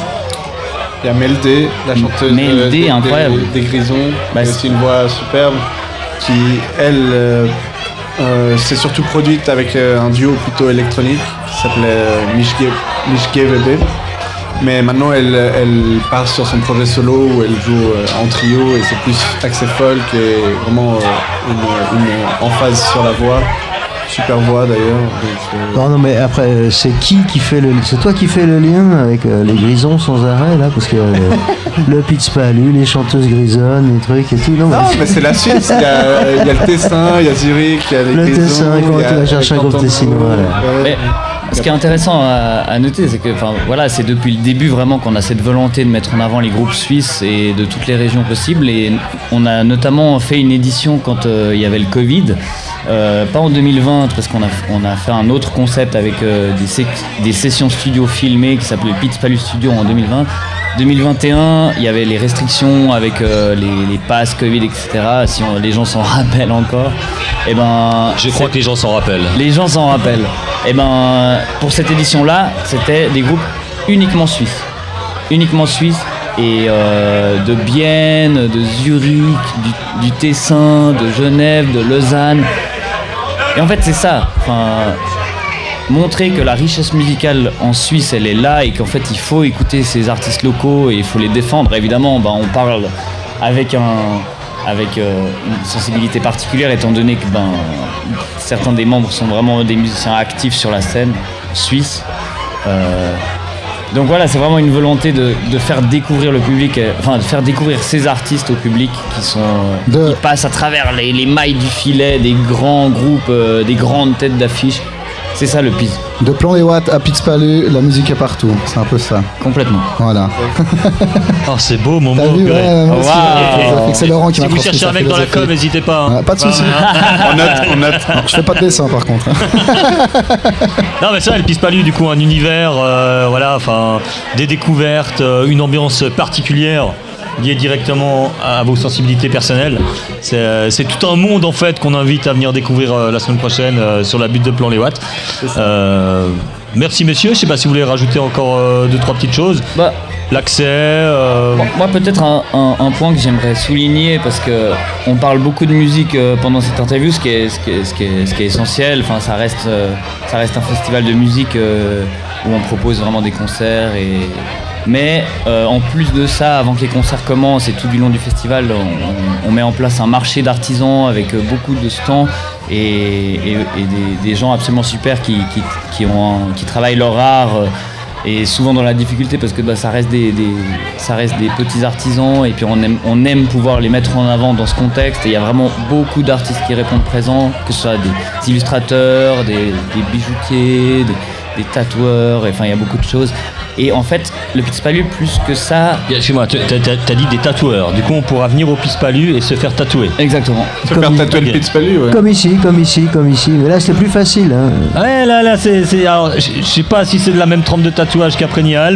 Il y a Meldé, la chanteuse Meldé, euh, des, incroyable. des, des Grisons, Bah, qui a c'est- aussi une voix superbe, qui elle euh, euh, s'est surtout produite avec euh, un duo plutôt électronique qui s'appelait euh, Mishge Mishge Bebe. Mais maintenant elle, elle part sur son projet solo où elle joue euh, en trio, et c'est plus axé folk et vraiment euh, une, une emphase sur la voix. Super voix d'ailleurs. donc, euh, Non, non, mais après, euh, c'est qui qui fait le. C'est toi qui fais le lien avec euh, les grisons sans arrêt, là? Parce que euh, le Pitzpalu, les chanteuses grisonnent, les trucs et tout. Non, Non, mais c'est la Suisse. Il y a, il y a le Tessin, il y a Zurich, il y a les Le Grisons, Tessin, comment il y a tu vas chercher un le groupe canton de tessinois, là. Vaud, ouais. Mais ce qui est intéressant à, à noter, c'est que, enfin, voilà, c'est depuis le début vraiment qu'on a cette volonté de mettre en avant les groupes suisses et de toutes les régions possibles. Et on a notamment fait une édition quand euh, il y avait le Covid, euh, pas en deux mille vingt, parce qu'on a, on a fait un autre concept avec euh, des, sec- des sessions studio filmées qui s'appelait Pitzpalu Studio en deux mille vingt. deux mille vingt et un, il y avait les restrictions avec euh, les, les passes Covid, et cetera. Si on- les gens s'en rappellent encore, et ben, Je crois que les gens s'en rappellent. les gens s'en rappellent. Et ben, pour cette édition-là, c'était des groupes uniquement suisses. Uniquement suisses. Et euh, de Bienne, de Zurich, du, du Tessin, de Genève, de Lausanne. Et en fait, c'est ça. Enfin, montrer que la richesse musicale en Suisse, elle est là, et qu'en fait, il faut écouter ces artistes locaux et il faut les défendre. Évidemment, ben, on parle avec un, avec euh, une sensibilité particulière, étant donné que ben, certains des membres sont vraiment des musiciens actifs sur la scène suisse. Euh, donc voilà, c'est vraiment une volonté de, de faire découvrir le public, euh, enfin de faire découvrir ces artistes au public qui sont, euh, De- qui passent à travers les, les mailles du filet des grands groupes, euh, des grandes têtes d'affiche. C'est ça le pis, De Plan les Watts à Pitzpalu, la musique est partout. C'est un peu ça. complètement. Voilà. Oh, c'est beau, mon T'as mot. vu, ouais, moi aussi, Waouh. ça fait que c'est Laurent qui Si m'a vous transmis cherchez sa un mec dans la com, philosophie. n'hésitez pas. hein. Ouais, pas de soucis. On note, on note. Je fais pas de dessin par contre. Non, mais ça, le Pispalu, du coup, un univers, euh, voilà, enfin, des découvertes, euh, une ambiance particulière liée directement à vos sensibilités personnelles. C'est, euh, c'est tout un monde, en fait, qu'on invite à venir découvrir euh, la semaine prochaine euh, sur la butte de Plan les Watts. Euh, merci, messieurs. Je sais pas si vous voulez rajouter encore euh, deux, trois petites choses. Bah, L'accès. euh, Bon, moi, peut-être un, un- un point que j'aimerais souligner, parce que on parle beaucoup de musique euh, pendant cette interview, ce qui est, ce qui est, ce qui est, ce qui est essentiel. Enfin, ça reste, euh, ça reste un festival de musique euh, où on propose vraiment des concerts. Et... Mais euh, en plus de ça, avant que les concerts commencent et tout du long du festival, on, on- on met en place un marché d'artisans avec euh, beaucoup de stands et, et- et des, des gens absolument super qui, qui, qui ont, un- qui travaillent leur art. euh, et souvent dans la difficulté parce que bah, ça, reste des, des, ça reste des petits artisans et puis on aime, on aime pouvoir les mettre en avant dans ce contexte et il y a vraiment beaucoup d'artistes qui répondent présents, que ce soit des illustrateurs, des, des bijoutiers, des, des tatoueurs, enfin il y a beaucoup de choses. Et en fait, le Pitzpalu, plus que ça... Excuse-moi, t'as, t'as dit des tatoueurs. Du coup, on pourra venir au Pitzpalu et se faire tatouer. Exactement. Se faire tatouer okay. le Pitzpalu, ouais. Comme ici, comme ici, comme ici. Mais là, c'est plus facile. Hein. Ouais, là, là, c'est... c'est alors, je je sais pas si c'est de la même trempe de tatouage qu'Après-Alpes.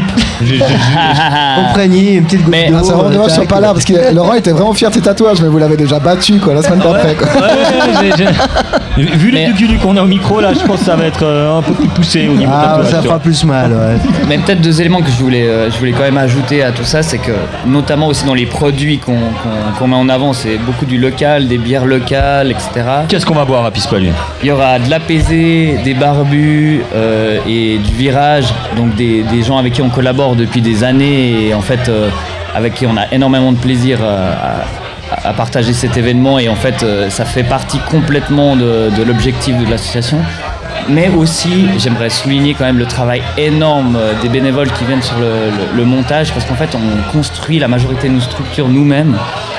On prenait une petite goutte Mais- d'eau. Ah, c'est vraiment euh, dommage, je tac. suis pas là parce que Laurent était vraiment fier de ses tatouages, mais vous l'avez déjà battu quoi, la semaine d'après. Quoi. Ouais, ouais, j'ai- j'ai- Vu les Mais- deux qu'on a au micro, là, je pense que ça va être euh, un peu plus poussé au niveau Ah, tatouage. ça tu fera vois. plus mal, ouais. Mais peut-être deux éléments que je voulais, euh, je voulais quand même ajouter à tout ça, c'est que notamment aussi dans les produits qu'on qu'on- qu'on met en avant, c'est beaucoup du local, des bières locales, et cetera. Qu'est-ce qu'on va boire à Pitzpalu? Il y aura de l'apaisé, des barbus euh, et du virage, donc des, des gens avec qui on collabore depuis des années et en fait euh, avec qui on a énormément de plaisir euh, à, à partager cet événement et en fait euh, ça fait partie complètement de, de l'objectif de l'association. Mais aussi, j'aimerais souligner quand même le travail énorme euh, des bénévoles qui viennent sur le, le- le montage parce qu'en fait on construit la majorité de nos structures nous-mêmes.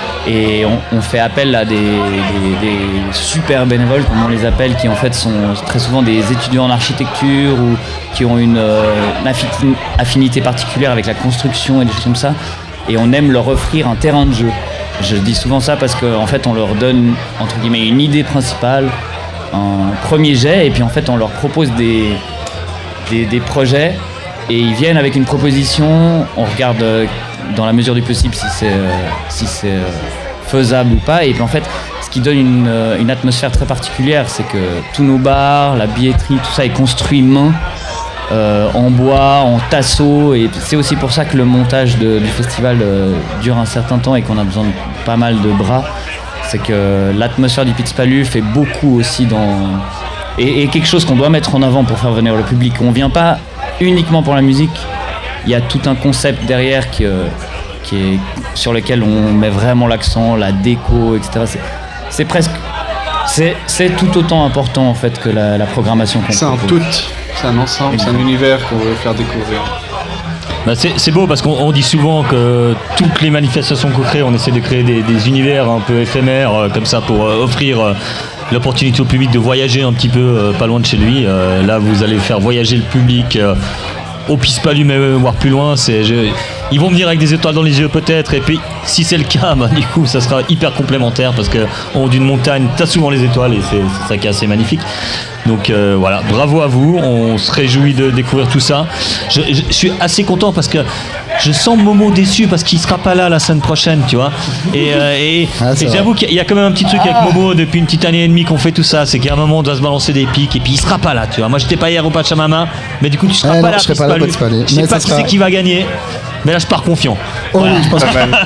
Et on, on fait appel à des, des- des super bénévoles, comme on les appelle, qui en fait sont très souvent des étudiants en architecture ou qui ont une, euh, une affi- affinité particulière avec la construction et des choses comme ça. Et on aime leur offrir un terrain de jeu. Je dis souvent ça parce qu'en fait on leur donne entre guillemets une idée principale, un premier jet, et puis en fait on leur propose des, des, des projets et ils viennent avec une proposition, on regarde euh, dans la mesure du possible si c'est euh, si c'est euh, faisable ou pas, et puis en fait ce qui donne une, euh, une atmosphère très particulière, c'est que tous nos bars, la billetterie, tout ça est construit main, euh, en bois, en tasseau, et c'est aussi pour ça que le montage de- du festival euh, dure un certain temps et qu'on a besoin de pas mal de bras. C'est que l'atmosphère du Pitzpalu fait beaucoup aussi dans... Et, et quelque chose qu'on doit mettre en avant pour faire venir le public. On vient pas uniquement pour la musique, il y a tout un concept derrière qui, euh, qui est, sur lequel on met vraiment l'accent, la déco, et cetera. C'est, c'est presque... C'est, c'est tout autant important en fait que la, la programmation qu'on C'est un propose. tout, c'est un ensemble, c'est un univers qu'on veut faire découvrir. Bah, c'est, c'est beau parce qu'on on dit souvent que toutes les manifestations qu'on crée, on essaie de créer des, des univers un peu éphémères euh, comme ça pour euh, offrir euh, l'opportunité au public de voyager un petit peu euh, pas loin de chez lui. Euh, là, vous allez faire voyager le public euh, au Pitzpalu, mais euh, voir plus loin. C'est, je- ils vont venir avec des étoiles dans les yeux peut-être, et puis si c'est le cas, bah, du coup, ça sera hyper complémentaire parce que en haut d'une montagne, t'as souvent les étoiles et c'est, c'est ça qui est assez magnifique. Donc euh, voilà, bravo à vous, on se réjouit de découvrir tout ça. Je, je- je suis assez content parce que je sens Momo déçu parce qu'il sera pas là la semaine prochaine, tu vois. Et, euh, et, Ah, c'est et j'avoue qu'il y a quand même un petit truc avec Momo depuis une petite année et demie qu'on fait tout ça, c'est qu'à un moment on doit se balancer des pics et puis il sera pas là, tu vois. Moi j'étais pas hier au Pachamama, mais du coup tu seras Eh pas non, là. je serai pas là au Pitzpalu. Pitzpalu. Je sais Mais pas ça qui sera- c'est qui va gagner, mais là je pars confiant. Oh Voilà. oui, je pense,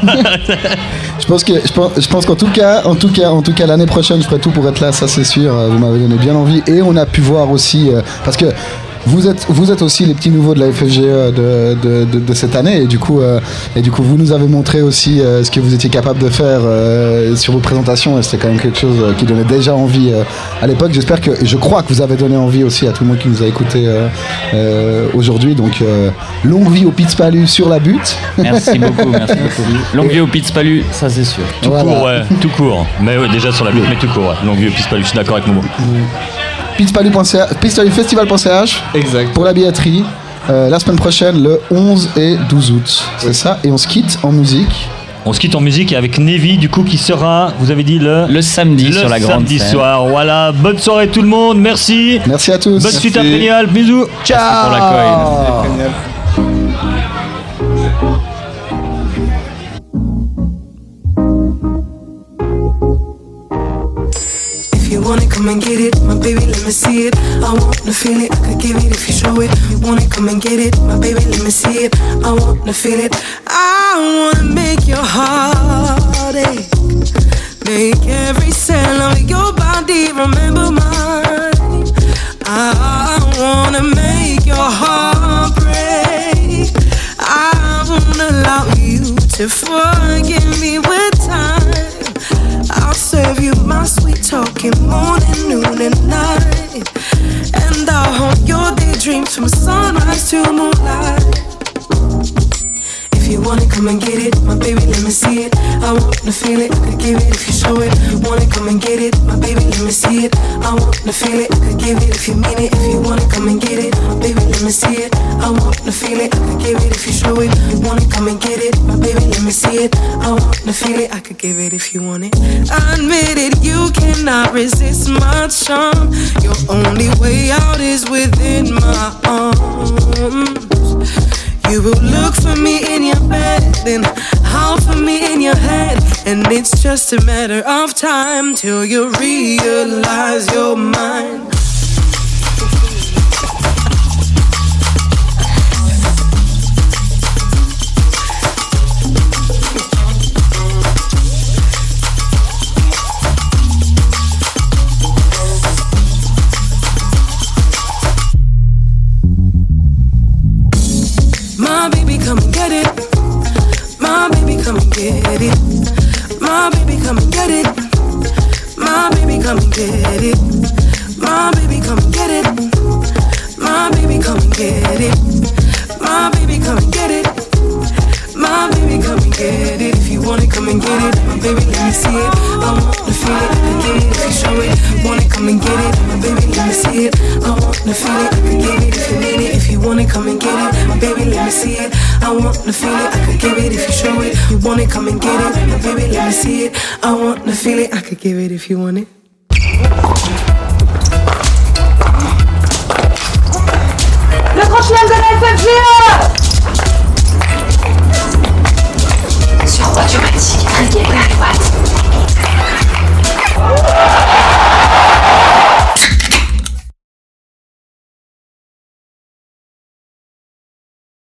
je pense que je pense, je pense qu'en tout cas, en tout cas, en tout cas, l'année prochaine, je ferai tout pour être là, ça c'est sûr. Euh, Vous m'avez donné bien envie et on a pu voir aussi euh, parce que. Vous êtes, vous êtes aussi les petits nouveaux de la F F G E de, de, de, de cette année et du coup, euh, et du coup, vous nous avez montré aussi euh, ce que vous étiez capable de faire euh, sur vos présentations et c'était quand même quelque chose euh, qui donnait déjà envie euh, à l'époque. J'espère que, et je crois que vous avez donné envie aussi à tout le monde qui nous a écouté euh, euh, aujourd'hui. Donc, euh, longue vie au Pitzpalu sur la butte. Merci beaucoup, merci beaucoup. Longue vie au Pitzpalu, ça c'est sûr. Tout Voilà. court, ouais, tout court. Mais ouais, déjà sur la butte, mais tout court, ouais. Donc vieux Pitzpalu, je suis d'accord avec Momo. Pitzpalu.ch, pitzpalufestival.ch Exact. pour la billetterie. Euh, la semaine prochaine, le onze et douze août. C'est ça. Et on se quitte en musique. On se quitte en musique avec Nevi, du coup, qui sera, vous avez dit, le, Le samedi le sur la grande samedi scène. soir. Voilà, bonne soirée tout le monde, merci. Merci à tous. Bonne suite à Merci. Pénial, bisous. Ciao. pour l'accueil. Génial. If you want it, come and get it, my baby, let me see it. I wanna feel it, I could give it if you show it. You want it, come and get it, my baby, let me see it. I wanna feel it. I wanna make your heart ache, make every cell of your body remember mine. I wanna make your heart break. I wanna allow you to forgive me with time. I'll serve you my sweet talking morning, noon, and night. And I'll haunt your daydreams from sunrise to moonlight. If you want it, come and get it, my baby, let me see it. I want to feel it, I could give it if you show it. Want it, come and get it, my baby, let me see it. I want to feel it, I could give it if you mean it. If you want it, come and get it, my baby, let me see it. I want to feel it, I could give it if you show it. You want it, come and get it, my baby, let me see it. I want to feel it, I could give it if you want it. I admit it, you cannot resist my charm. Your only way out is within my arms. You will look for me in your bed, then howl for me in your head. And it's just a matter of time till you realize you're mine. My baby, come and get it. My baby, come and get it. My baby, come and get it. My baby, come and get it. My baby, come and get it. My baby, come and get it. My baby, come and get it. My baby, come and get it. If you want it, come and get it. My baby, let me see it. I want to feel it, I can get it if you show it. Want it, come and get it. My baby, let me see it. I want to feel it, I can get it if you need it. If you want it, come and get it. My baby, let me see it. I want to feel it, I could give it if you show it. You want it, come and get it. My baby, let me see it. I want to feel it, I could give it if you want it. Le grand chelem de la F F G E!